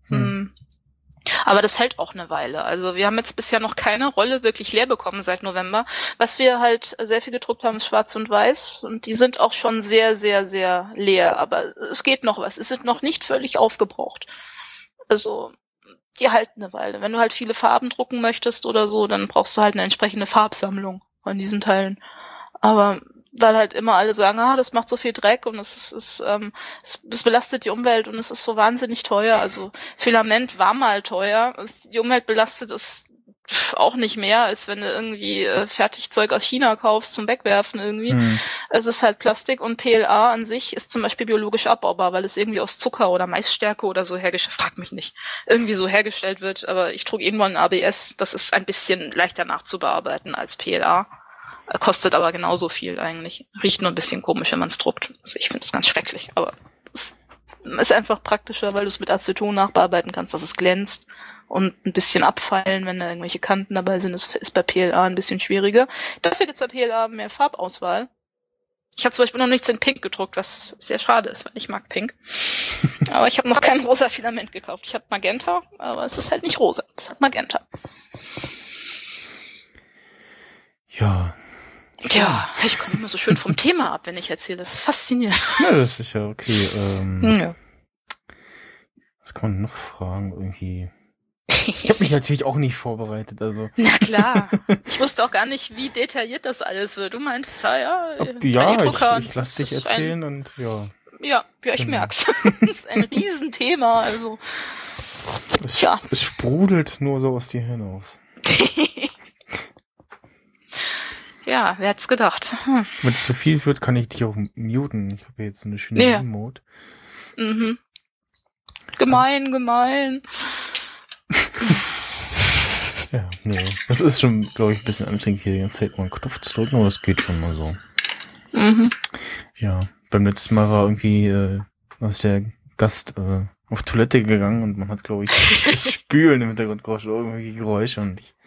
Aber das hält auch eine Weile. Also wir haben jetzt bisher noch keine Rolle wirklich leer bekommen seit November. Was wir halt sehr viel gedruckt haben, ist schwarz und weiß. Und die sind auch schon sehr, sehr, sehr leer. Aber es geht noch was. Es sind noch nicht völlig aufgebraucht. Also die halten eine Weile. Wenn du halt viele Farben drucken möchtest oder so, dann brauchst du halt eine entsprechende Farbsammlung von diesen Teilen. Aber weil halt immer alle sagen, das macht so viel Dreck und es belastet die Umwelt und es ist so wahnsinnig teuer. Also Filament war mal teuer. Die Umwelt belastet es auch nicht mehr, als wenn du irgendwie Fertigzeug aus China kaufst zum Wegwerfen irgendwie. Es ist halt Plastik und PLA an sich ist zum Beispiel biologisch abbaubar, weil es irgendwie aus Zucker oder Maisstärke oder so frag mich nicht, irgendwie so hergestellt wird. Aber ich trug irgendwann ein ABS, das ist ein bisschen leichter nachzubearbeiten als PLA. Kostet aber genauso viel eigentlich. Riecht nur ein bisschen komisch, wenn man es druckt. Also ich finde es ganz schrecklich, aber es ist einfach praktischer, weil du es mit Aceton nachbearbeiten kannst, dass es glänzt und ein bisschen abfeilen, wenn da irgendwelche Kanten dabei sind. Das ist bei PLA ein bisschen schwieriger. Dafür gibt es bei PLA mehr Farbauswahl. Ich habe zum Beispiel noch nichts in Pink gedruckt, was sehr schade ist, weil ich mag Pink. Aber ich habe noch kein rosa Filament gekauft. Ich habe Magenta, aber es ist halt nicht rosa. Es hat Magenta. Ja, ich komme immer so schön vom Thema ab, wenn ich erzähle. Das ist faszinierend. Ja, das ist ja okay. Ja. Was kann man noch fragen irgendwie? Ich habe mich natürlich auch nicht vorbereitet, also. Na klar. Ich wusste auch gar nicht, wie detailliert das alles wird. Du meintest, ich lass dich erzählen und ja. Ja, ich merk's. Das ist ein Riesenthema, also. Es sprudelt nur so aus dir hinaus. Ja, wer hätt's gedacht? Wenn es zu viel wird, kann ich dich auch muten. Ich habe jetzt eine schöne Remote. Gemein. Ja, nee. Das ist schon, glaube ich, ein bisschen anstrengend, hier die ganze Zeit mal den Knopf zu drücken, aber das geht schon mal so. Ja, beim letzten Mal war irgendwie ist der Gast auf Toilette gegangen und man hat, glaube ich, das Spülen im Hintergrund gehört, irgendwelche Geräusche und ich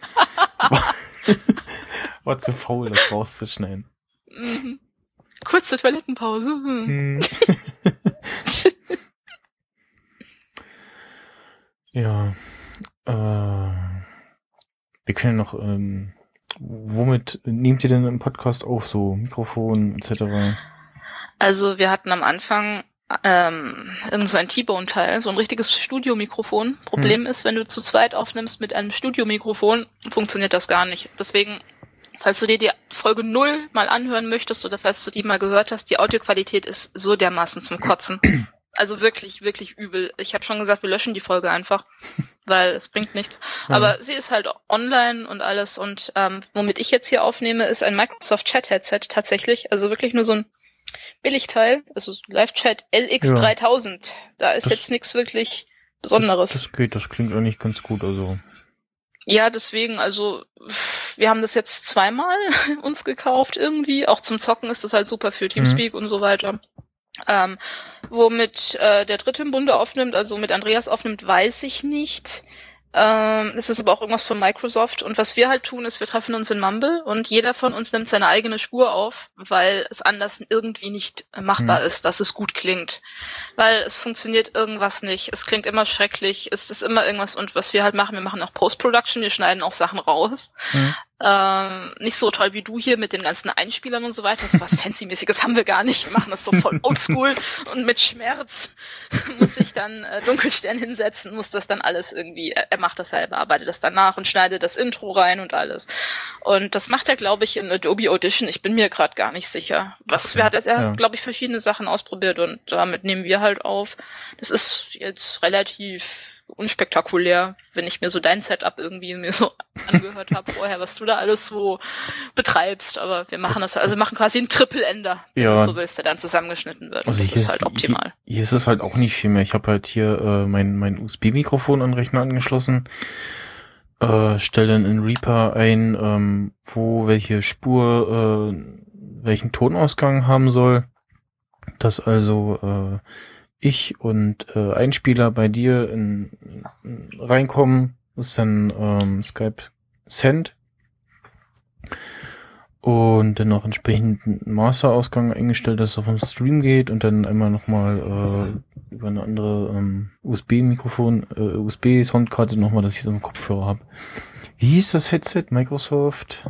war zu faul, das rauszuschneiden. Kurze Toilettenpause. Ja. Wir können noch, womit nehmt ihr denn im Podcast auf? So Mikrofon etc.? Also wir hatten am Anfang irgend so ein T-Bone-Teil, so ein richtiges Studiomikrofon. Problem ist, wenn du zu zweit aufnimmst mit einem Studiomikrofon, funktioniert das gar nicht. Deswegen Falls du dir die Folge 0 mal anhören möchtest oder falls du die mal gehört hast, die Audioqualität ist so dermaßen zum Kotzen. Also wirklich, wirklich übel. Ich habe schon gesagt, wir löschen die Folge einfach, weil es bringt nichts. Ja. Aber sie ist halt online und alles. Und womit ich jetzt hier aufnehme, ist ein Microsoft Chat Headset tatsächlich. Also wirklich nur so ein Billigteil. Also Live-Chat LX3000. Da ist jetzt nichts wirklich Besonderes. Das geht, das klingt eigentlich ganz gut. Also Ja, deswegen, also wir haben das jetzt zweimal uns gekauft irgendwie. Auch zum Zocken ist das halt super für Teamspeak und so weiter. Womit der dritte im Bunde aufnimmt, also mit Andreas aufnimmt, weiß ich nicht. Es ist aber auch irgendwas von Microsoft. Und was wir halt tun, ist, wir treffen uns in Mumble und jeder von uns nimmt seine eigene Spur auf, weil es anders irgendwie nicht machbar ist, dass es gut klingt. Weil es funktioniert irgendwas nicht. Es klingt immer schrecklich. Es ist immer irgendwas. Und was wir halt machen, wir machen auch Post-Production. Wir schneiden auch Sachen raus. Nicht so toll wie du hier mit den ganzen Einspielern und so weiter. So was Fancy-mäßiges haben wir gar nicht. Wir machen das so voll oldschool und mit Schmerz muss ich dann Dunkelstern hinsetzen, muss das dann alles irgendwie, er macht das selber, arbeitet das danach und schneidet das Intro rein und alles. Und das macht er, glaube ich, in Adobe Audition. Ich bin mir gerade gar nicht sicher. Er hat, glaube ich, verschiedene Sachen ausprobiert und damit nehmen wir halt auf. Das ist jetzt relativ unspektakulär, wenn ich mir so dein Setup irgendwie mir so angehört habe vorher, was du da alles so betreibst, aber wir machen wir machen quasi einen Triple-Ender, wenn du so willst, der dann zusammengeschnitten wird. Also das ist halt optimal. Hier ist es halt auch nicht viel mehr. Ich habe halt hier mein USB-Mikrofon an den Rechner angeschlossen, stelle dann in Reaper ein, wo welche Spur welchen Tonausgang haben soll, dass also ich und Einspieler bei dir reinkommen, das ist dann Skype Send und dann noch entsprechend ein Masterausgang eingestellt, dass es auf den Stream geht und dann einmal nochmal über eine andere USB-Mikrofon, USB-Soundkarte nochmal, dass ich so einen Kopfhörer habe. Wie hieß das Headset? Microsoft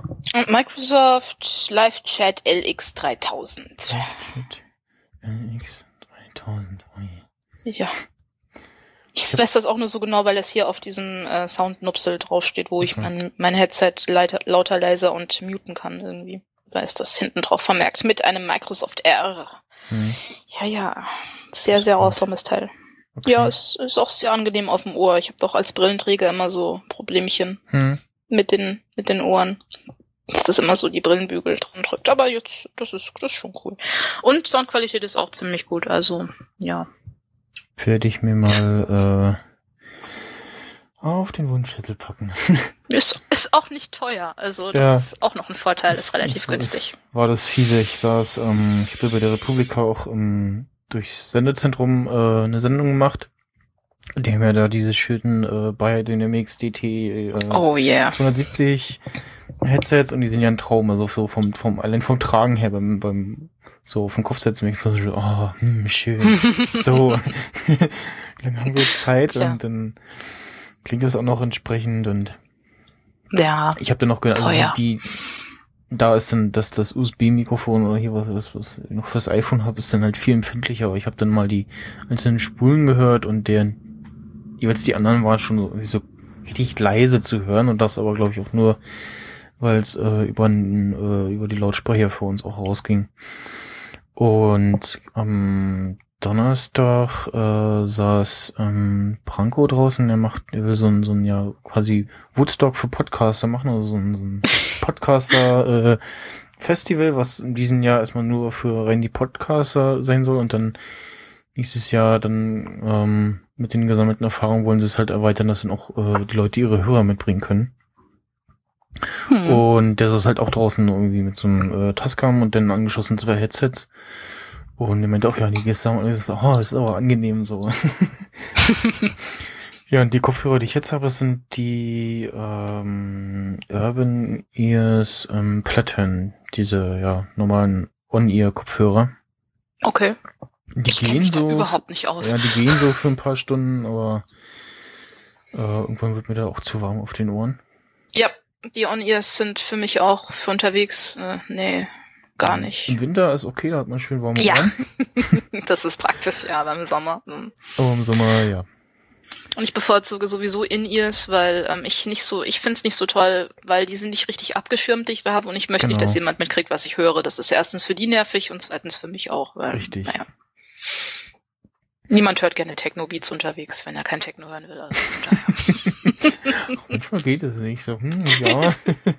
Live Chat LX3000. Live-Chat LX3000. Ja. Ich weiß das auch nur so genau, weil das hier auf diesem Soundnupsel draufsteht, wo ich mein Headset lauter, leiser und muten kann irgendwie. Da ist das hinten drauf vermerkt. Mit einem Microsoft R. Ja. Sehr, sehr awesomes Teil. Okay. Ja, es ist auch sehr angenehm auf dem Ohr. Ich habe doch als Brillenträger immer so Problemchen mit den Ohren. Dass das immer so die Brillenbügel dran drückt. Aber jetzt, das ist schon cool. Und Soundqualität ist auch ziemlich gut. Also, ja. Werde ich mir mal auf den Wunschzettel packen. Ist auch nicht teuer. Also das ist auch noch ein Vorteil. Ist relativ günstig. War das fiese. Ich saß, ich habe bei der Republika auch durchs Sendezentrum eine Sendung gemacht. Die haben ja da diese schönen Biodynamics DT 270 Headsets und die sind ja ein Traum. Also so allein vom Tragen her beim so vom Kopf setzen mich so, schön. So. Dann haben wir Zeit und dann klingt das auch noch entsprechend und ich habe dann noch gedacht, also da ist dann das USB-Mikrofon oder hier was ich noch fürs iPhone habe, ist dann halt viel empfindlicher, aber ich habe dann mal die einzelnen Spulen gehört und jeweils die anderen waren schon so richtig leise zu hören und das aber glaube ich auch nur, weil es über die Lautsprecher für uns auch rausging. Und am Donnerstag saß Branko draußen, der will so ein ja quasi Woodstock für Podcaster machen, also so ein Podcaster Festival, was in diesem Jahr erstmal nur für rein die Podcaster sein soll und dann nächstes Jahr dann mit den gesammelten Erfahrungen wollen sie es halt erweitern, dass dann auch die Leute ihre Hörer mitbringen können. Und der saß halt auch draußen irgendwie mit so einem Tascam und dann angeschossen 2 Headsets. Und der meinte auch, ja, die gestern, und das ist aber angenehm so. Ja, und die Kopfhörer, die ich jetzt habe, sind die Urban Ears Platten, diese normalen On-Ear-Kopfhörer. Okay. Die ich gehen so überhaupt nicht aus. Ja, die gehen so für ein paar Stunden, aber irgendwann wird mir da auch zu warm auf den Ohren. Ja, die On-Ears sind für mich auch für unterwegs, nee, gar nicht. Im Winter ist okay, da hat man schön warme Ohren. Das ist praktisch, ja, aber im Sommer. Aber im Sommer, ja. Und ich bevorzuge sowieso In-Ears, weil ich finde es nicht so toll, weil die sind nicht richtig abgeschirmt, die ich da habe, und ich möchte nicht, dass jemand mitkriegt, was ich höre. Das ist erstens für die nervig und zweitens für mich auch. Weil, Richtig. Naja. Niemand hört gerne Techno-Beats unterwegs, wenn er kein Techno hören will. Also daher. Manchmal geht es nicht so. Ja.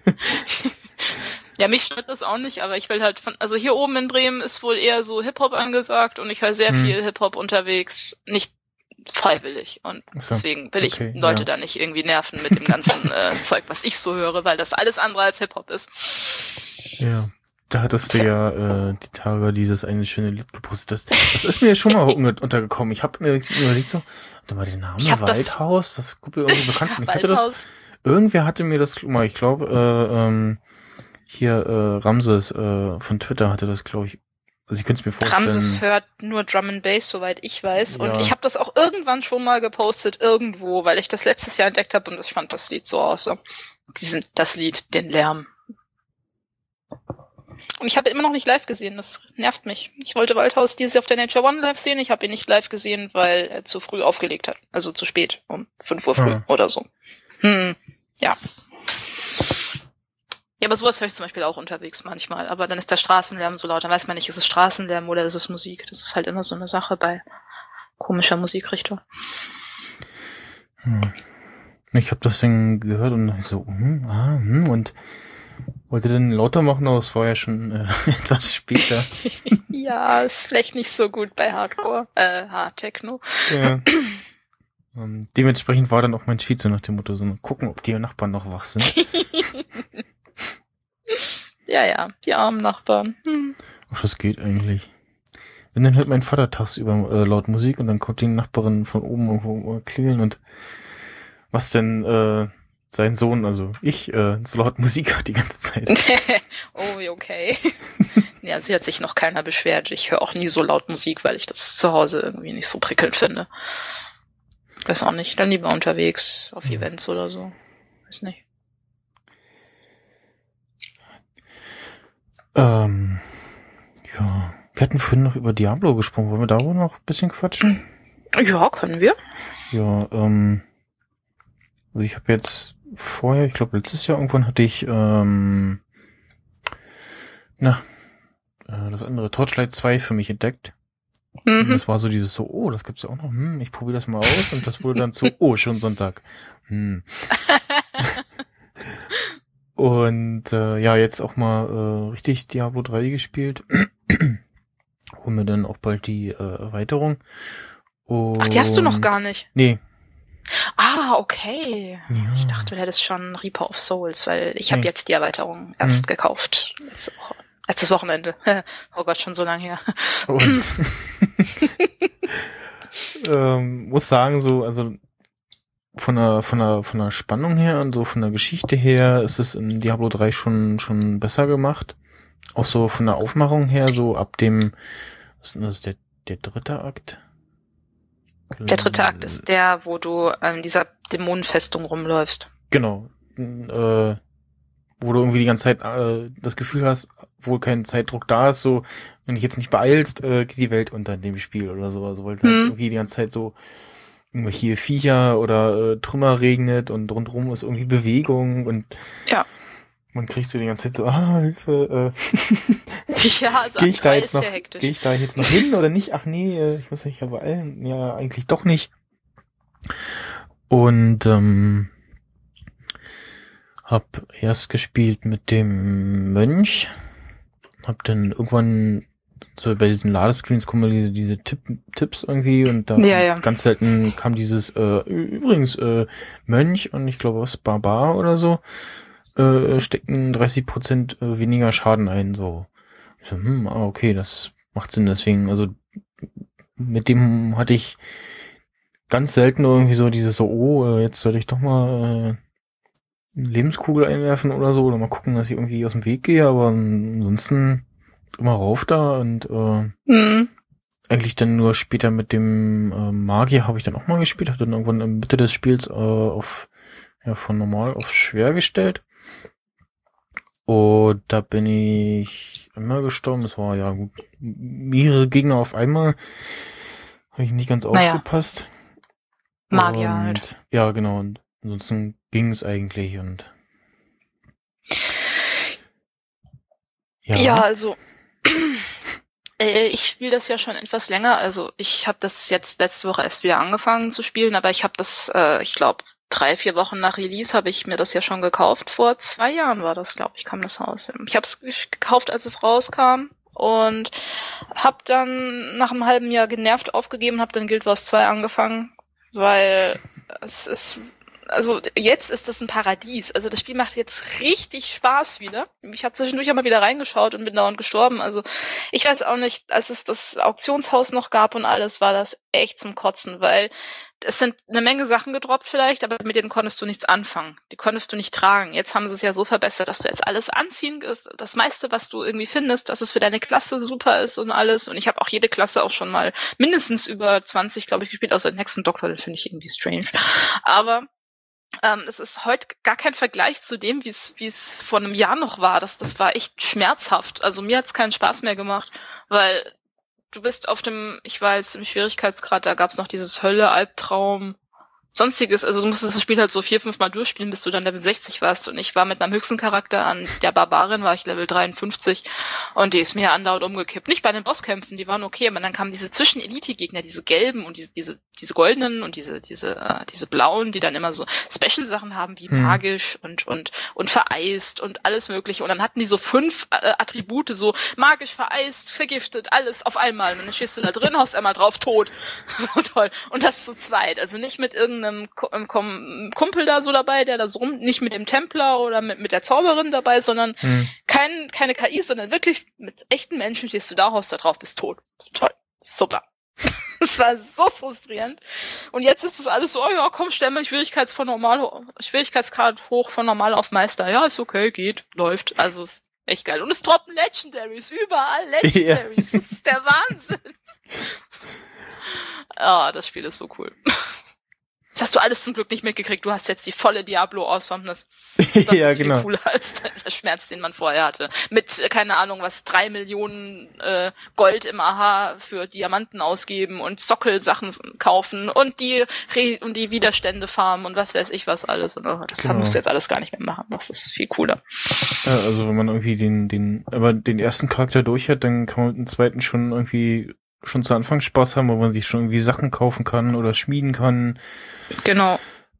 Ja, mich stört das auch nicht, aber ich will halt also hier oben in Bremen ist wohl eher so Hip-Hop angesagt und ich höre sehr viel Hip-Hop unterwegs, nicht freiwillig, und deswegen will ich Leute da nicht irgendwie nerven mit dem ganzen Zeug, was ich so höre, weil das alles andere als Hip-Hop ist. Ja, da hattest du ja die Tage dieses eine schöne Lied gepostet. Das ist mir schon mal untergekommen. Ich habe mir überlegt so, warte mal, den Namen Waldhaus, das ist irgendwie bekannt. Ich hatte das, irgendwer hatte mir das mal, ich glaube, hier Ramses von Twitter hatte das, glaube ich. Also ich könnte es mir vorstellen. Ramses hört nur Drum and Bass, soweit ich weiß. Ja. Und ich habe das auch irgendwann schon mal gepostet, irgendwo, weil ich das letztes Jahr entdeckt habe und ich fand das Lied so awesome. Das Lied, den Lärm. Und ich habe ihn immer noch nicht live gesehen, das nervt mich. Ich wollte Waldhaus dieses Jahr auf der Nature One live sehen, ich habe ihn nicht live gesehen, weil er zu früh aufgelegt hat. Also zu spät, um 5 Uhr früh oder so. Ja. Ja, aber sowas höre ich zum Beispiel auch unterwegs manchmal. Aber dann ist der Straßenlärm so laut. Dann weiß man nicht, ist es Straßenlärm oder ist es Musik. Das ist halt immer so eine Sache bei komischer Musikrichtung. Ich habe das Ding gehört und so, und wollte dann lauter machen, aber es war ja schon etwas später. Ja, ist vielleicht nicht so gut bei Hardcore, Hard-Techno. Ja. Dementsprechend war dann auch mein Tweet so nach dem Motto, so gucken, ob die Nachbarn noch wach sind. Ja, die armen Nachbarn. Ach, das geht eigentlich. Wenn dann hört mein Vater tagsüber laut Musik und dann kommt die Nachbarin von oben irgendwo klingeln und was denn sein Sohn, also ich, so laut Musik hört die ganze Zeit. Oh, okay. Ja, sie hat sich noch keiner beschwert. Ich höre auch nie so laut Musik, weil ich das zu Hause irgendwie nicht so prickelnd finde. Weiß auch nicht. Dann lieber unterwegs auf Events oder so. Weiß nicht. Ja. Wir hatten vorhin noch über Diablo gesprochen. Wollen wir da wohl noch ein bisschen quatschen? Ja, können wir. Ja, also ich habe jetzt vorher, ich glaube letztes Jahr irgendwann hatte ich, das andere Torchlight 2 für mich entdeckt. Und das war so dieses so, oh, das gibt's ja auch noch, ich probiere das mal aus, und das wurde dann zu, oh, schon Sonntag. Und jetzt auch mal richtig Diablo 3 gespielt. Holen wir dann auch bald die Erweiterung. Und ach, die hast du noch gar nicht? Nee. Ah, okay. Ja. Ich dachte, du hättest schon Reaper of Souls, weil ich habe jetzt die Erweiterung erst gekauft. Letztes Wochenende. Oh Gott, schon so lange her. Und muss sagen, so, also von der Spannung her und so von der Geschichte her ist es in Diablo 3 schon besser gemacht. Auch so von der Aufmachung her, so ab dem, was ist denn das, der dritte Akt? Der dritte Akt ist der, wo du in dieser Dämonenfestung rumläufst. Genau. Wo du irgendwie die ganze Zeit das Gefühl hast, obwohl kein Zeitdruck da ist, so, wenn dich jetzt nicht beeilst, geht die Welt unter in dem Spiel oder so. Also weil es halt irgendwie die ganze Zeit so irgendwelche Viecher oder Trümmer regnet und rundherum ist irgendwie Bewegung und man kriegt so die ganze Zeit so, Hilfe, ja, also gehe ich da jetzt noch hin oder nicht? Ach nee, ich muss mich ja beeilen. Ja, eigentlich doch nicht. Und hab erst gespielt mit dem Mönch, hab dann irgendwann so bei diesen Ladescreens kommen diese Tipps irgendwie und da ganz selten kam dieses übrigens Mönch und ich glaube was Barbar oder so stecken 30% weniger Schaden ein, so. Ich so, okay, das macht Sinn, deswegen, also mit dem hatte ich ganz selten irgendwie so dieses so, jetzt soll ich doch mal eine Lebenskugel einwerfen oder so, oder mal gucken, dass ich irgendwie aus dem Weg gehe, aber ansonsten immer rauf da und eigentlich dann nur später mit dem Magier habe ich dann auch mal gespielt, habe dann irgendwann in der Mitte des Spiels von normal auf schwer gestellt. Und da bin ich immer gestorben. Es war ja gut, mehrere Gegner auf einmal. Habe ich nicht ganz aufgepasst. Magier und, halt. Ja, genau. Und ansonsten ging es eigentlich und Ja, also ich spiele das ja schon etwas länger. Also ich habe das jetzt letzte Woche erst wieder angefangen zu spielen, aber ich habe das, ich glaube, 3-4 Wochen nach Release habe ich mir das ja schon gekauft. Vor 2 Jahren war das, glaube ich, kam das raus. Ich habe es gekauft, als es rauskam und habe dann nach einem halben Jahr genervt aufgegeben, habe dann Guild Wars 2 angefangen, weil es ist, also jetzt ist das ein Paradies. Also das Spiel macht jetzt richtig Spaß wieder. Ich habe zwischendurch auch mal wieder reingeschaut und bin dauernd gestorben. Also ich weiß auch nicht, als es das Auktionshaus noch gab und alles, war das echt zum Kotzen, weil es sind eine Menge Sachen gedroppt vielleicht, aber mit denen konntest du nichts anfangen. Die konntest du nicht tragen. Jetzt haben sie es ja so verbessert, dass du jetzt alles anziehen kannst. Das meiste, was du irgendwie findest, dass es für deine Klasse super ist und alles. Und ich habe auch jede Klasse auch schon mal mindestens über 20, glaube ich, gespielt, außer den nächsten Doktor, den finde ich irgendwie strange. Aber es ist heute gar kein Vergleich zu dem, wie es vor einem Jahr noch war. Das war echt schmerzhaft. Also mir hat's keinen Spaß mehr gemacht, weil du bist auf dem, ich weiß, im Schwierigkeitsgrad, da gab's noch dieses Hölle, Albtraum, Sonstiges. Also du musstest das Spiel halt so 4-5 Mal durchspielen, bis du dann Level 60 warst. Und ich war mit meinem höchsten Charakter an der Barbarin, war ich Level 53 und die ist mir andauernd umgekippt. Nicht bei den Bosskämpfen, die waren okay, aber dann kamen diese Zwischen-Elite-Gegner, diese gelben und diese goldenen und diese blauen, die dann immer so Special-Sachen haben, wie magisch und vereist und alles mögliche. Und dann hatten die so 5 Attribute, so magisch, vereist, vergiftet, alles auf einmal. Und dann stehst du da drin, haust einmal drauf, tot. Toll. Und das zu zweit. Also nicht mit irgendeinem Kumpel da so dabei, der da so nicht mit dem Templer oder mit der Zauberin dabei, sondern keine KI, sondern wirklich mit echten Menschen stehst du da, haust da drauf, bist tot. Toll. Super. Es war so frustrierend. Und jetzt ist das alles so, oh ja, komm, stell mal Schwierigkeitsgrad hoch von normal auf Meister. Ja, ist okay, geht, läuft. Also ist echt geil. Und es droppen Legendaries, überall Legendaries. Das ist der Wahnsinn. Ah, das Spiel ist so cool. Das hast du alles zum Glück nicht mitgekriegt. Du hast jetzt die volle Diablo-Awesomeness. Das Ja, ist viel genau. cooler als der Schmerz, den man vorher hatte. Mit, keine Ahnung, 3 Millionen Gold im AHA für Diamanten ausgeben und Sockelsachen kaufen und die Widerstände farmen und was weiß ich was alles. Und das Genau. musst du jetzt alles gar nicht mehr machen. Das ist viel cooler. Ja, also wenn man irgendwie den ersten Charakter durch hat, dann kann man mit dem zweiten schon irgendwie schon zu Anfang Spaß haben, wo man sich schon irgendwie Sachen kaufen kann oder schmieden kann. Genau.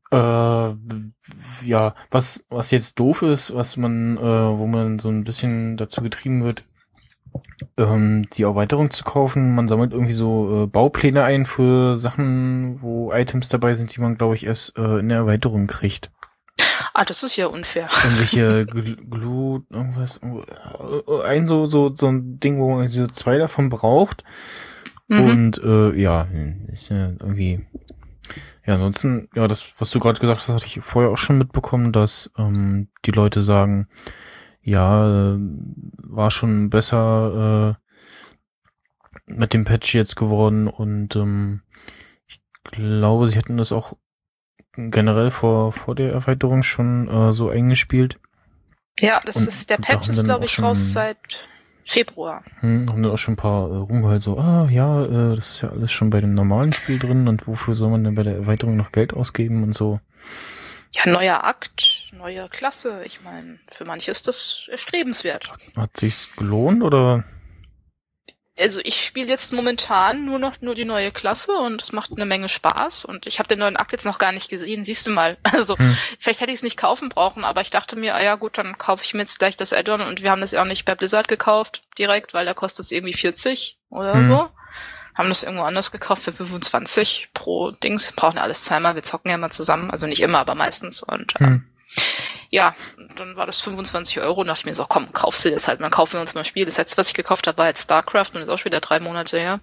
Ja, was jetzt doof ist, wo man so ein bisschen dazu getrieben wird, die Erweiterung zu kaufen. Man sammelt irgendwie so Baupläne ein für Sachen, wo Items dabei sind, die man, glaube ich, erst in der Erweiterung kriegt. Ah, das ist ja unfair. Irgendwelche Glut, irgendwas, so ein Ding, wo man so 2 davon braucht. Und ja, ist ja irgendwie. Ja, ansonsten, ja, das, was du gerade gesagt hast, hatte ich vorher auch schon mitbekommen, dass die Leute sagen, ja, war schon besser mit dem Patch jetzt geworden und ich glaube, sie hätten das auch generell vor der Erweiterung schon so eingespielt. Ja, Und der da Patch haben ist, dann glaube auch ich, schon- raus seit Februar. Haben dann auch schon ein paar rumgehört, so, das ist ja alles schon bei dem normalen Spiel drin und wofür soll man denn bei der Erweiterung noch Geld ausgeben und so. Ja, neuer Akt, neue Klasse. Ich meine, für manche ist das erstrebenswert. Hat sich's gelohnt oder? Also ich spiele jetzt momentan nur die neue Klasse und es macht eine Menge Spaß und ich habe den neuen Akt jetzt noch gar nicht gesehen, siehst du mal. Also vielleicht hätte ich es nicht kaufen brauchen, aber ich dachte mir, ja gut, dann kaufe ich mir jetzt gleich das Add-on und wir haben das ja auch nicht bei Blizzard gekauft direkt, weil da kostet es irgendwie 40 oder so. Haben das irgendwo anders gekauft für 25 pro Dings. Brauchen ja alles zweimal, wir zocken ja mal zusammen, also nicht immer, aber meistens und ja, dann war das 25 Euro und dachte ich mir so, komm, kaufst du das halt, dann kaufen wir uns mal ein Spiel. Das letzte, was ich gekauft habe, war jetzt StarCraft und ist auch schon wieder 3 Monate her.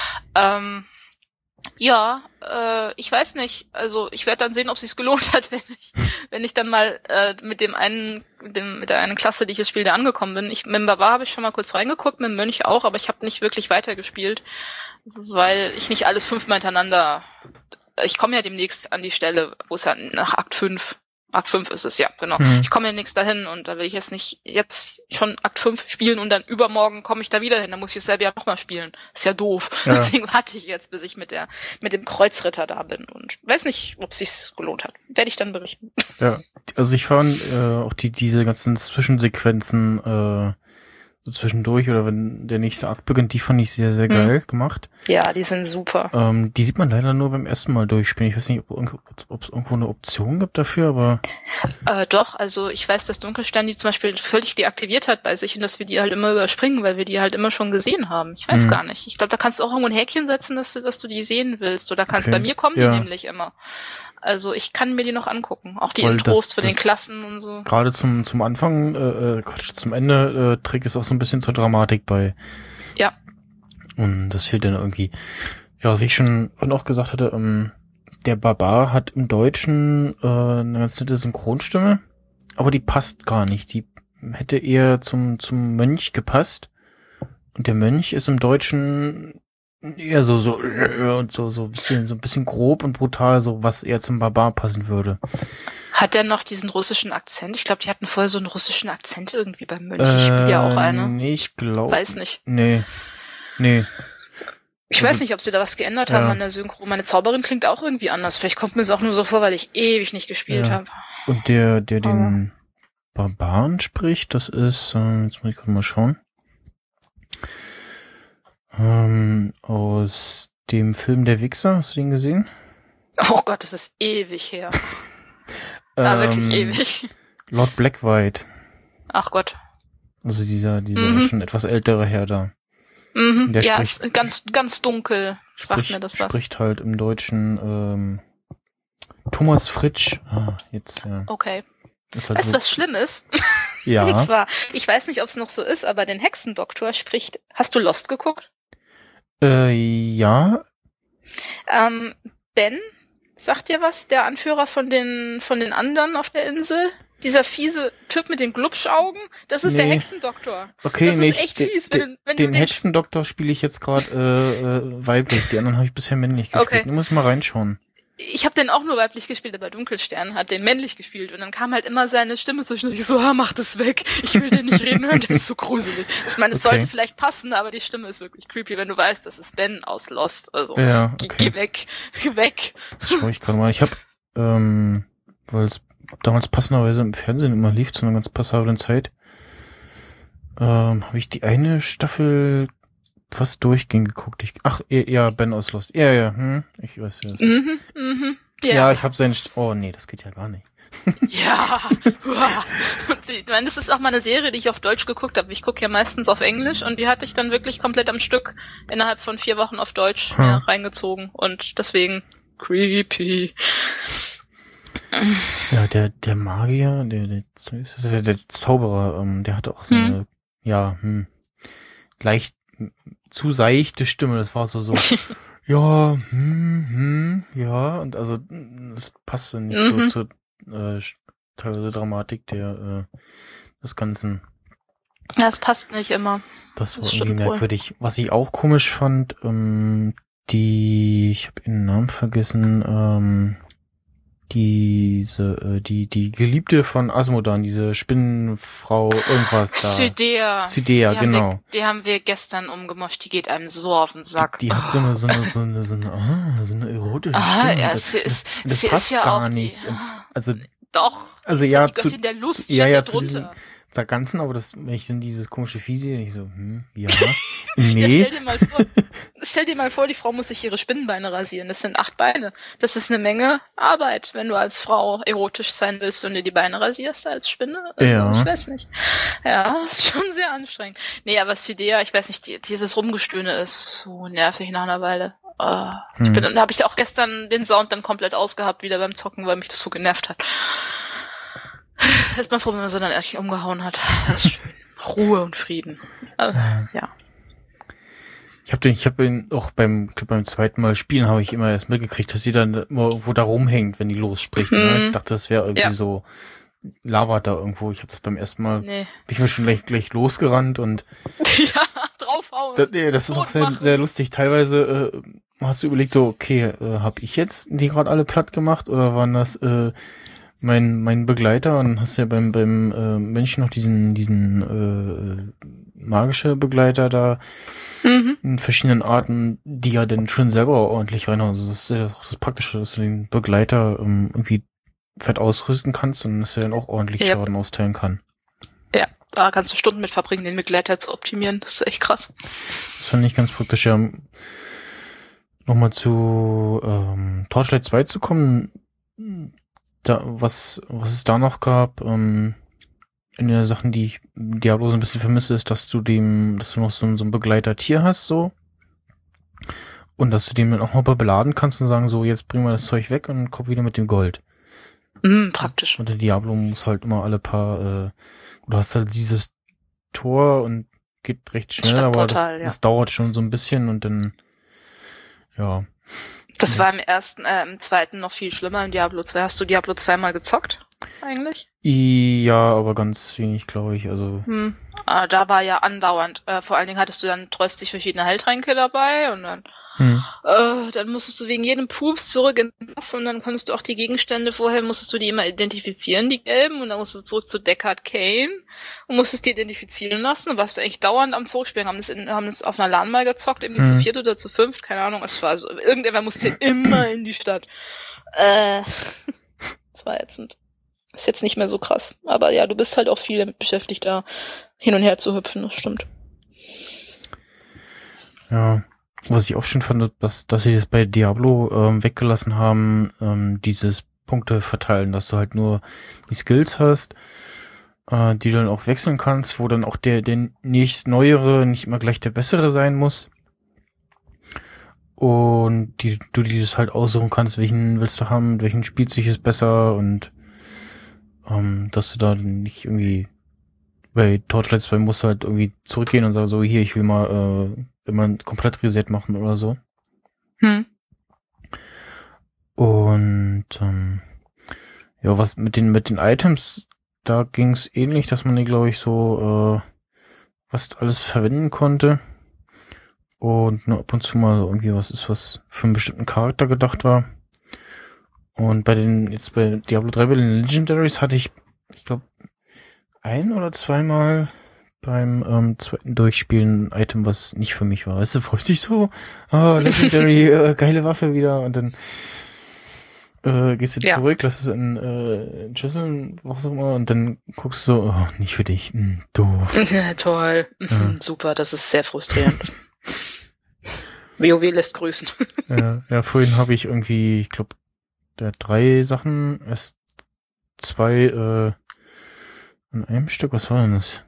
Ich weiß nicht. Also ich werde dann sehen, ob es sich gelohnt hat, wenn ich dann mal mit der einen Klasse, die ich jetzt spiele, angekommen bin. Mit dem Barbar habe ich schon mal kurz reingeguckt, mit dem Mönch auch, aber ich habe nicht wirklich weitergespielt, weil ich nicht alles 5-mal hintereinander. Ich komme ja demnächst an die Stelle, wo es ja nach Akt 5 Akt 5 ist es, ja, genau. Mhm. Ich komme ja nichts dahin und da will ich jetzt nicht jetzt schon Akt 5 spielen und dann übermorgen komme ich da wieder hin. Dann muss ich dasselbe ja nochmal spielen. Ist ja doof. Ja. Deswegen warte ich jetzt, bis ich mit dem Kreuzritter da bin und weiß nicht, ob es sich gelohnt hat. Werde ich dann berichten. Ja, also ich fand auch diese ganzen Zwischensequenzen so zwischendurch oder wenn der nächste Akt beginnt, die fand ich sehr, sehr geil gemacht. Ja, die sind super. Die sieht man leider nur beim ersten Mal durchspielen. Ich weiß nicht, ob es irgendwo eine Option gibt dafür, aber Doch, also ich weiß, dass Dunkelstern die zum Beispiel völlig deaktiviert hat bei sich und dass wir die halt immer überspringen, weil wir die halt immer schon gesehen haben. Ich weiß gar nicht. Ich glaube, da kannst du auch irgendwo ein Häkchen setzen, dass du die sehen willst. Oder kannst bei mir kommen die nämlich immer. Also ich kann mir die noch angucken. Auch die weil Intros für den Klassen und so. gerade zum Anfang, zum Ende trägt es auch so ein bisschen zur Dramatik bei. Ja. Und das fehlt dann irgendwie. Ja, was ich schon auch gesagt hatte, der Barbar hat im Deutschen eine ganz nette Synchronstimme, aber die passt gar nicht. Die hätte eher zum Mönch gepasst. Und der Mönch ist im Deutschen eher so und so ein bisschen grob und brutal, so was eher zum Barbar passen würde. Hat der noch diesen russischen Akzent? Ich glaube, die hatten vorher so einen russischen Akzent irgendwie beim Mönch. Ich spiele ja auch eine. Nee, ich glaube. Weiß nicht. Nee. Ich weiß nicht, ob sie da was geändert haben an der Synchro. Meine Zauberin klingt auch irgendwie anders. Vielleicht kommt mir das auch nur so vor, weil ich ewig nicht gespielt habe. Und der den Barbaren spricht, das ist, jetzt muss ich gerade mal schauen, aus dem Film Der Wichser, hast du den gesehen? Oh Gott, das ist ewig her. Wirklich ewig. Lord Blackwhite. Ach Gott. Also dieser schon etwas ältere Herr da. Mhm. Der ja, spricht, ist ganz dunkel, sagt mir das was. Spricht halt im Deutschen Thomas Fritsch. Jetzt, ja. Okay. Ist halt Weißt du, so, was schlimm ist? ja. Und zwar, ich weiß nicht, ob es noch so ist, aber den Hexendoktor spricht... Hast du Lost geguckt? Ja. Ben, sagt dir was? Der Anführer von den anderen auf der Insel? Dieser fiese Typ mit den Glubschaugen? Das ist der Hexendoktor. Okay, das nicht. Ist echt fies, wenn den du Hexendoktor spiele ich jetzt gerade weiblich. Die anderen habe ich bisher männlich gespielt. Okay. Du musst mal reinschauen. Ich habe den auch nur weiblich gespielt, aber Dunkelstern hat den männlich gespielt und dann kam halt immer seine Stimme so schnell, ich so, mach das weg, ich will den nicht reden hören, der ist so gruselig. Ich meine, es sollte vielleicht passen, aber die Stimme ist wirklich creepy, wenn du weißt, das ist Ben aus Lost, also Ja, geh weg. Das schaue ich gerade mal. Ich habe, weil es damals passenderweise im Fernsehen immer lief, zu einer ganz passablen Zeit, habe ich die eine Staffel fast durchgehend geguckt. Ja, Ben aus Lost. Ja, ich weiß ja. Ja, ich habe seinen... Oh, nee, das geht ja gar nicht. Ja, ich meine, das ist auch mal eine Serie, die ich auf Deutsch geguckt habe. Ich gucke ja meistens auf Englisch und die hatte ich dann wirklich komplett am Stück innerhalb von 4 Wochen auf Deutsch reingezogen und deswegen creepy. Ja, der Magier, der Zauberer, der hatte auch so eine, leicht zu seichte Stimme. Das war so, ja, ja, und also das passte nicht so zur teilweise Dramatik des Ganzen. Das passt nicht immer. Das war irgendwie merkwürdig. Was ich auch komisch fand, ich habe ihren Namen vergessen, die Geliebte von Asmodan, diese Spinnenfrau, irgendwas da. Cydea, genau. Die haben wir gestern umgemoscht, die geht einem so auf den Sack. Die hat so eine erotische Stimme. Ja, das passt ja gar nicht. Also, doch. Also die Göttin der Lust zu diesem Ganzen, aber wenn ich dann dieses komische Vieh sehe, ich so, ja, nee. Ja, stell dir mal vor, die Frau muss sich ihre Spinnenbeine rasieren. Das sind 8 Beine. Das ist eine Menge Arbeit, wenn du als Frau erotisch sein willst und dir die Beine rasierst als Spinne. Also, ich weiß nicht. Ja, ist schon sehr anstrengend. Nee, aber Cydea, ich weiß nicht, dieses Rumgestöhne ist so nervig nach einer Weile. Da habe ich auch gestern den Sound dann komplett ausgehabt wieder beim Zocken, weil mich das so genervt hat. Ist mal froh, wenn man so dann ehrlich umgehauen hat. Das ist schön. Ruhe und Frieden. Ja. Ich habe ihn auch beim zweiten Mal spielen habe ich immer erst mitgekriegt, dass sie dann immer irgendwo da rumhängt, wenn die losspricht. Ne? Ich dachte, das wäre irgendwie so labert da irgendwo. Ich habe das beim ersten Mal, bin ich mir schon gleich losgerannt und draufhauen. Das ist auch sehr, sehr lustig. Teilweise hast du überlegt so, okay, habe ich jetzt die gerade alle platt gemacht oder waren das mein Begleiter, und hast ja beim Mönch noch diesen magische Begleiter da in verschiedenen Arten, die ja dann schon selber ordentlich reinhauen. Also das ist ja auch das Praktische, dass du den Begleiter irgendwie fett ausrüsten kannst und dass er dann auch ordentlich Schaden austeilen kann. Ja, da kannst du Stunden mit verbringen, den Begleiter zu optimieren. Das ist echt krass. Das fand ich ganz praktisch. Ja, nochmal zu Torchlight 2 zu kommen, da, was es da noch gab, in den Sachen, die ich Diablo so ein bisschen vermisse, ist, dass du noch so ein Begleiter-Tier hast, so. Und dass du dem dann auch mal beladen kannst und sagen, so, jetzt bringen wir das Zeug weg und komm wieder mit dem Gold. Praktisch. Und der Diablo muss halt immer alle du hast halt dieses Tor und geht recht schnell, aber das dauert schon so ein bisschen und dann, ja. Das war im zweiten noch viel schlimmer, im Diablo 2. Hast du Diablo 2 mal gezockt, eigentlich? Ja, aber ganz wenig, glaube ich, also. Da war ja andauernd, vor allen Dingen hattest du dann 30 verschiedene Heiltränke dabei und dann dann musstest du wegen jedem Pups zurück in den Buff und dann konntest du auch die Gegenstände musstest du die immer identifizieren, die gelben, und dann musstest du zurück zu Deckard Cain und musstest die identifizieren lassen. Und warst du eigentlich dauernd am Zurückspielen, haben das auf einer LAN mal gezockt, irgendwie zu 4 oder zu 5, keine Ahnung, es war so, irgendjemand musste immer in die Stadt. Das war ätzend. Ist jetzt nicht mehr so krass. Aber ja, du bist halt auch viel damit beschäftigt, da hin und her zu hüpfen, das stimmt. Ja. Was ich auch schön fand, dass sie das bei Diablo weggelassen haben, dieses Punkte verteilen, dass du halt nur die Skills hast, die du dann auch wechseln kannst, wo dann auch der nächst Neuere nicht immer gleich der Bessere sein muss. Und du das halt aussuchen kannst, welchen willst du haben, welchen Spielzug ist besser, und dass du da nicht irgendwie bei Torchlight 2 musst du halt irgendwie zurückgehen und sagen, so, hier, ich will mal immer ein komplett Reset machen oder so. Und ja, was mit den Items, da ging's ähnlich, dass man die, glaube ich, so fast alles verwenden konnte. Und nur ab und zu mal irgendwie was für einen bestimmten Charakter gedacht war. Und bei Diablo 3 bei den Legendaries hatte ich glaube, ein- oder zweimal beim zweiten Durchspielen ein Item, was nicht für mich war. Weißt du, freust dich so, Legendary, geile Waffe wieder, und dann gehst du zurück, lass es in Schüsseln, was auch immer, und dann guckst du so, nicht für dich, doof. Ja, toll, super, das ist sehr frustrierend. WoW lässt grüßen. Ja, vorhin habe ich irgendwie, ich glaube, 3 Sachen, erst 2 an einem Stück, was war denn das?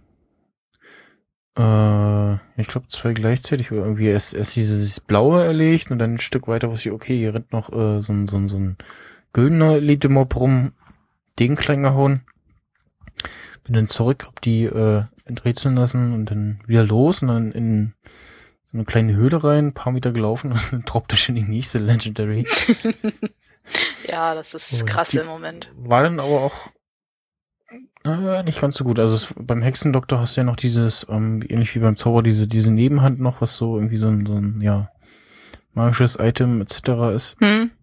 Ich glaube 2 gleichzeitig, oder irgendwie erst dieses blaue erlegt und dann ein Stück weiter, was ich, okay, hier rennt noch so ein güldener Elite-Mob rum, den klein gehauen. Bin dann zurück, hab die enträtseln lassen und dann wieder los und dann in so eine kleine Höhle rein, ein paar Meter gelaufen und dann droppte schon die nächste Legendary. Ja, das ist krass im Moment. War dann aber auch nicht ganz so gut. Also beim Hexendoktor hast du ja noch dieses, ähnlich wie beim Zauber, diese Nebenhand noch, was so irgendwie so ein magisches Item etc. ist.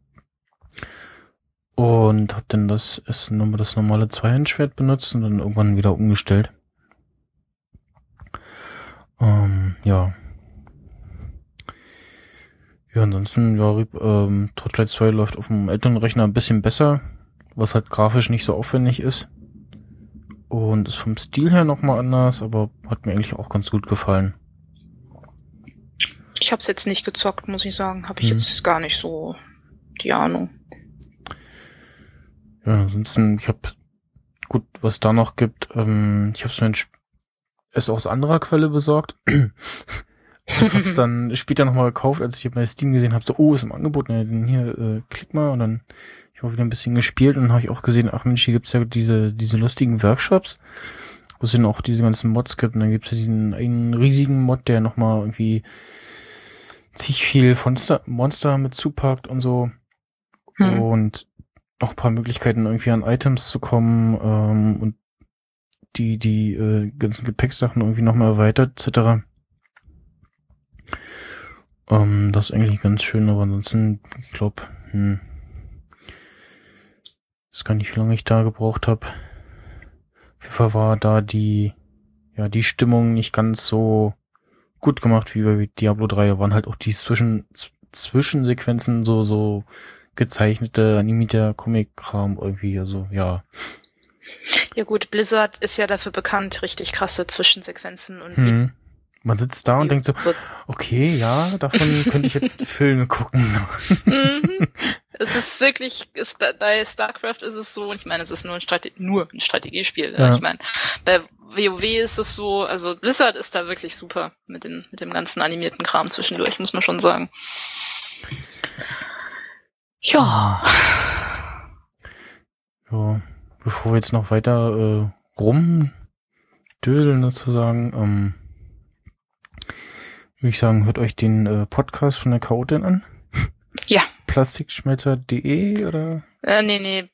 Und hab dann das normale Zweihandschwert benutzt und dann irgendwann wieder umgestellt. Ja. Ja, ansonsten, Torchlight 2 läuft auf dem älteren Rechner ein bisschen besser, was halt grafisch nicht so aufwendig ist. Und ist vom Stil her nochmal anders, aber hat mir eigentlich auch ganz gut gefallen. Ich hab's jetzt nicht gezockt, muss ich sagen. Habe ich jetzt gar nicht so die Ahnung. Ja, ansonsten, was da noch gibt, ich hab's mir erst aus anderer Quelle besorgt. Und hab's dann später nochmal gekauft, als ich bei Steam gesehen habe, so, ist im Angebot, hier, klick mal, und dann ich habe wieder ein bisschen gespielt und dann habe ich auch gesehen, ach Mensch, hier gibt's ja diese lustigen Workshops, wo es dann auch diese ganzen Mods gibt, und dann gibt's ja diesen einen riesigen Mod, der nochmal irgendwie zig viel Monster mit zupackt und so, und noch ein paar Möglichkeiten irgendwie an Items zu kommen, und die ganzen Gepäcksachen irgendwie nochmal erweitert, etc. Das ist eigentlich ganz schön, aber ansonsten, ich glaube, weiß gar nicht, wie lange ich da gebraucht habe. Auf jeden Fall war da die Stimmung nicht ganz so gut gemacht wie bei Diablo 3. Da waren halt auch die Zwischensequenzen so gezeichnete, animierter Comic-Kram irgendwie, also ja. Ja gut, Blizzard ist ja dafür bekannt, richtig krasse Zwischensequenzen und Man sitzt da und denkt so, okay, ja, davon könnte ich jetzt Filme gucken. So. Es ist wirklich, bei StarCraft ist es so, und ich meine, es ist nur ein Strategiespiel. Ja. Ich meine, bei WoW ist es so, also Blizzard ist da wirklich super mit dem ganzen animierten Kram zwischendurch, muss man schon sagen. Ja. Ja, bevor wir jetzt noch weiter rumdödeln sozusagen, würde ich sagen, hört euch den Podcast von der Chaotin an. Ja. Plastikschmelzer.de oder? Nee,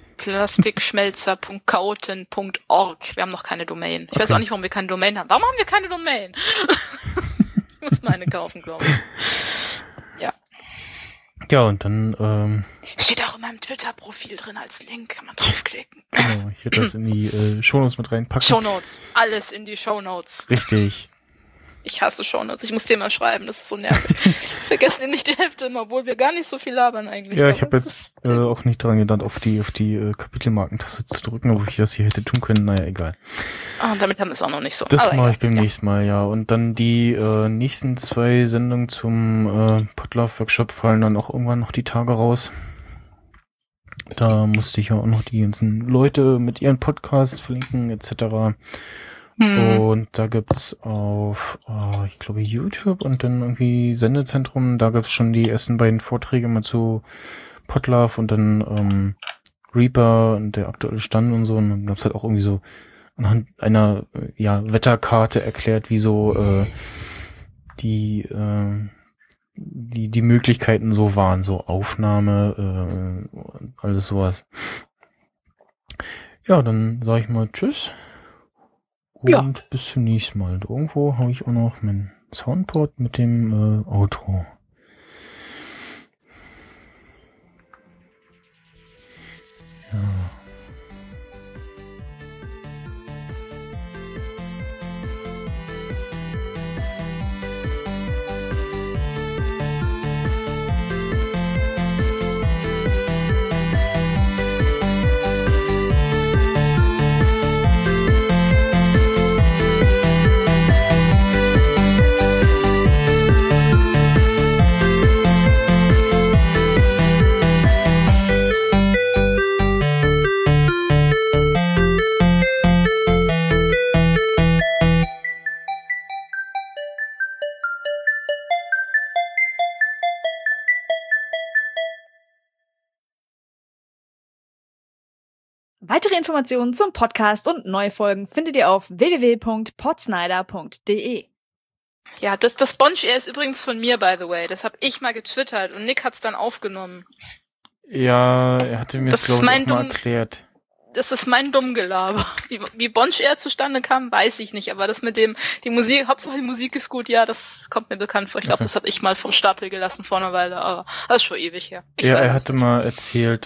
plastikschmelzer.chaotin.org. Wir haben noch keine Domain. Ich weiß auch nicht, warum wir keine Domain haben. Warum haben wir keine Domain? Ich muss mal eine kaufen, glaube ich. Ja. Ja, und dann steht auch in meinem Twitter-Profil drin als Link, kann man draufklicken. Genau, ich werde das in die Shownotes mit reinpacken. Shownotes, alles in die Shownotes. Richtig. Ich hasse Shownotes, ich muss dir mal schreiben, das ist so nervig. Vergessen nicht die Hälfte immer, obwohl wir gar nicht so viel labern eigentlich. Ja, ich habe jetzt auch nicht dran gedacht, auf die Kapitelmarkentaste zu drücken, ob ich das hier hätte tun können. Naja, egal. Damit haben wir es auch noch nicht so. Das mache ich beim nächsten Mal, ja. Und dann die nächsten 2 Sendungen zum Podlove-Workshop fallen dann auch irgendwann noch die Tage raus. Da musste ich ja auch noch die ganzen Leute mit ihren Podcasts verlinken, etc. Und da gibt's auf, ich glaube, YouTube und dann irgendwie Sendezentrum, da gab's schon die ersten beiden Vorträge mal zu Podlove und dann Reaper und der aktuelle Stand und so. Und dann gab's halt auch irgendwie so anhand einer Wetterkarte erklärt, wie so die Möglichkeiten so waren, so Aufnahme, alles sowas. Ja, dann sage ich mal Tschüss. Und bis zum nächsten Mal. Und irgendwo habe ich auch noch mein Soundboard mit dem Outro. Ja. Weitere Informationen zum Podcast und neue Folgen findet ihr auf www.podsnyder.de. Ja, das Bonch-Air ist übrigens von mir, by the way. Das habe ich mal getwittert und Nick hat's dann aufgenommen. Ja, er hatte mir das, glaube ich, auch mal erklärt. Das ist mein Dummgelaber. Wie Bonch-Air zustande kam, weiß ich nicht. Aber das mit dem, die Musik, Hauptsache die Musik ist gut, ja, das kommt mir bekannt vor. Ich glaube, das habe ich mal vom Stapel gelassen vor einer Weile, aber das ist schon ewig her. Er hatte mal erzählt,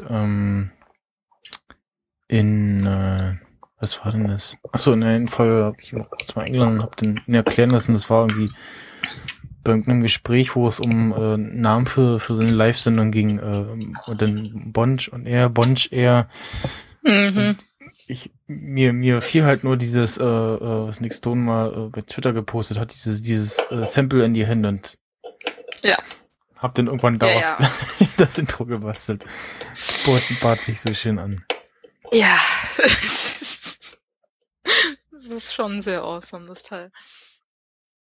was war denn das? Achso, in der Folge habe ich ihn kurz mal eingeladen und habe den erklären lassen, das war irgendwie bei irgendeinem Gespräch, wo es um Namen für so eine Live-Sendung ging, und dann Bonch Air. Und mir fiel halt nur dieses, was Nick Stone mal bei Twitter gepostet hat, dieses Sample in die Hände und hab dann irgendwann daraus das Intro gebastelt. Bat sich so schön an. Ja, das ist schon sehr awesome, das Teil.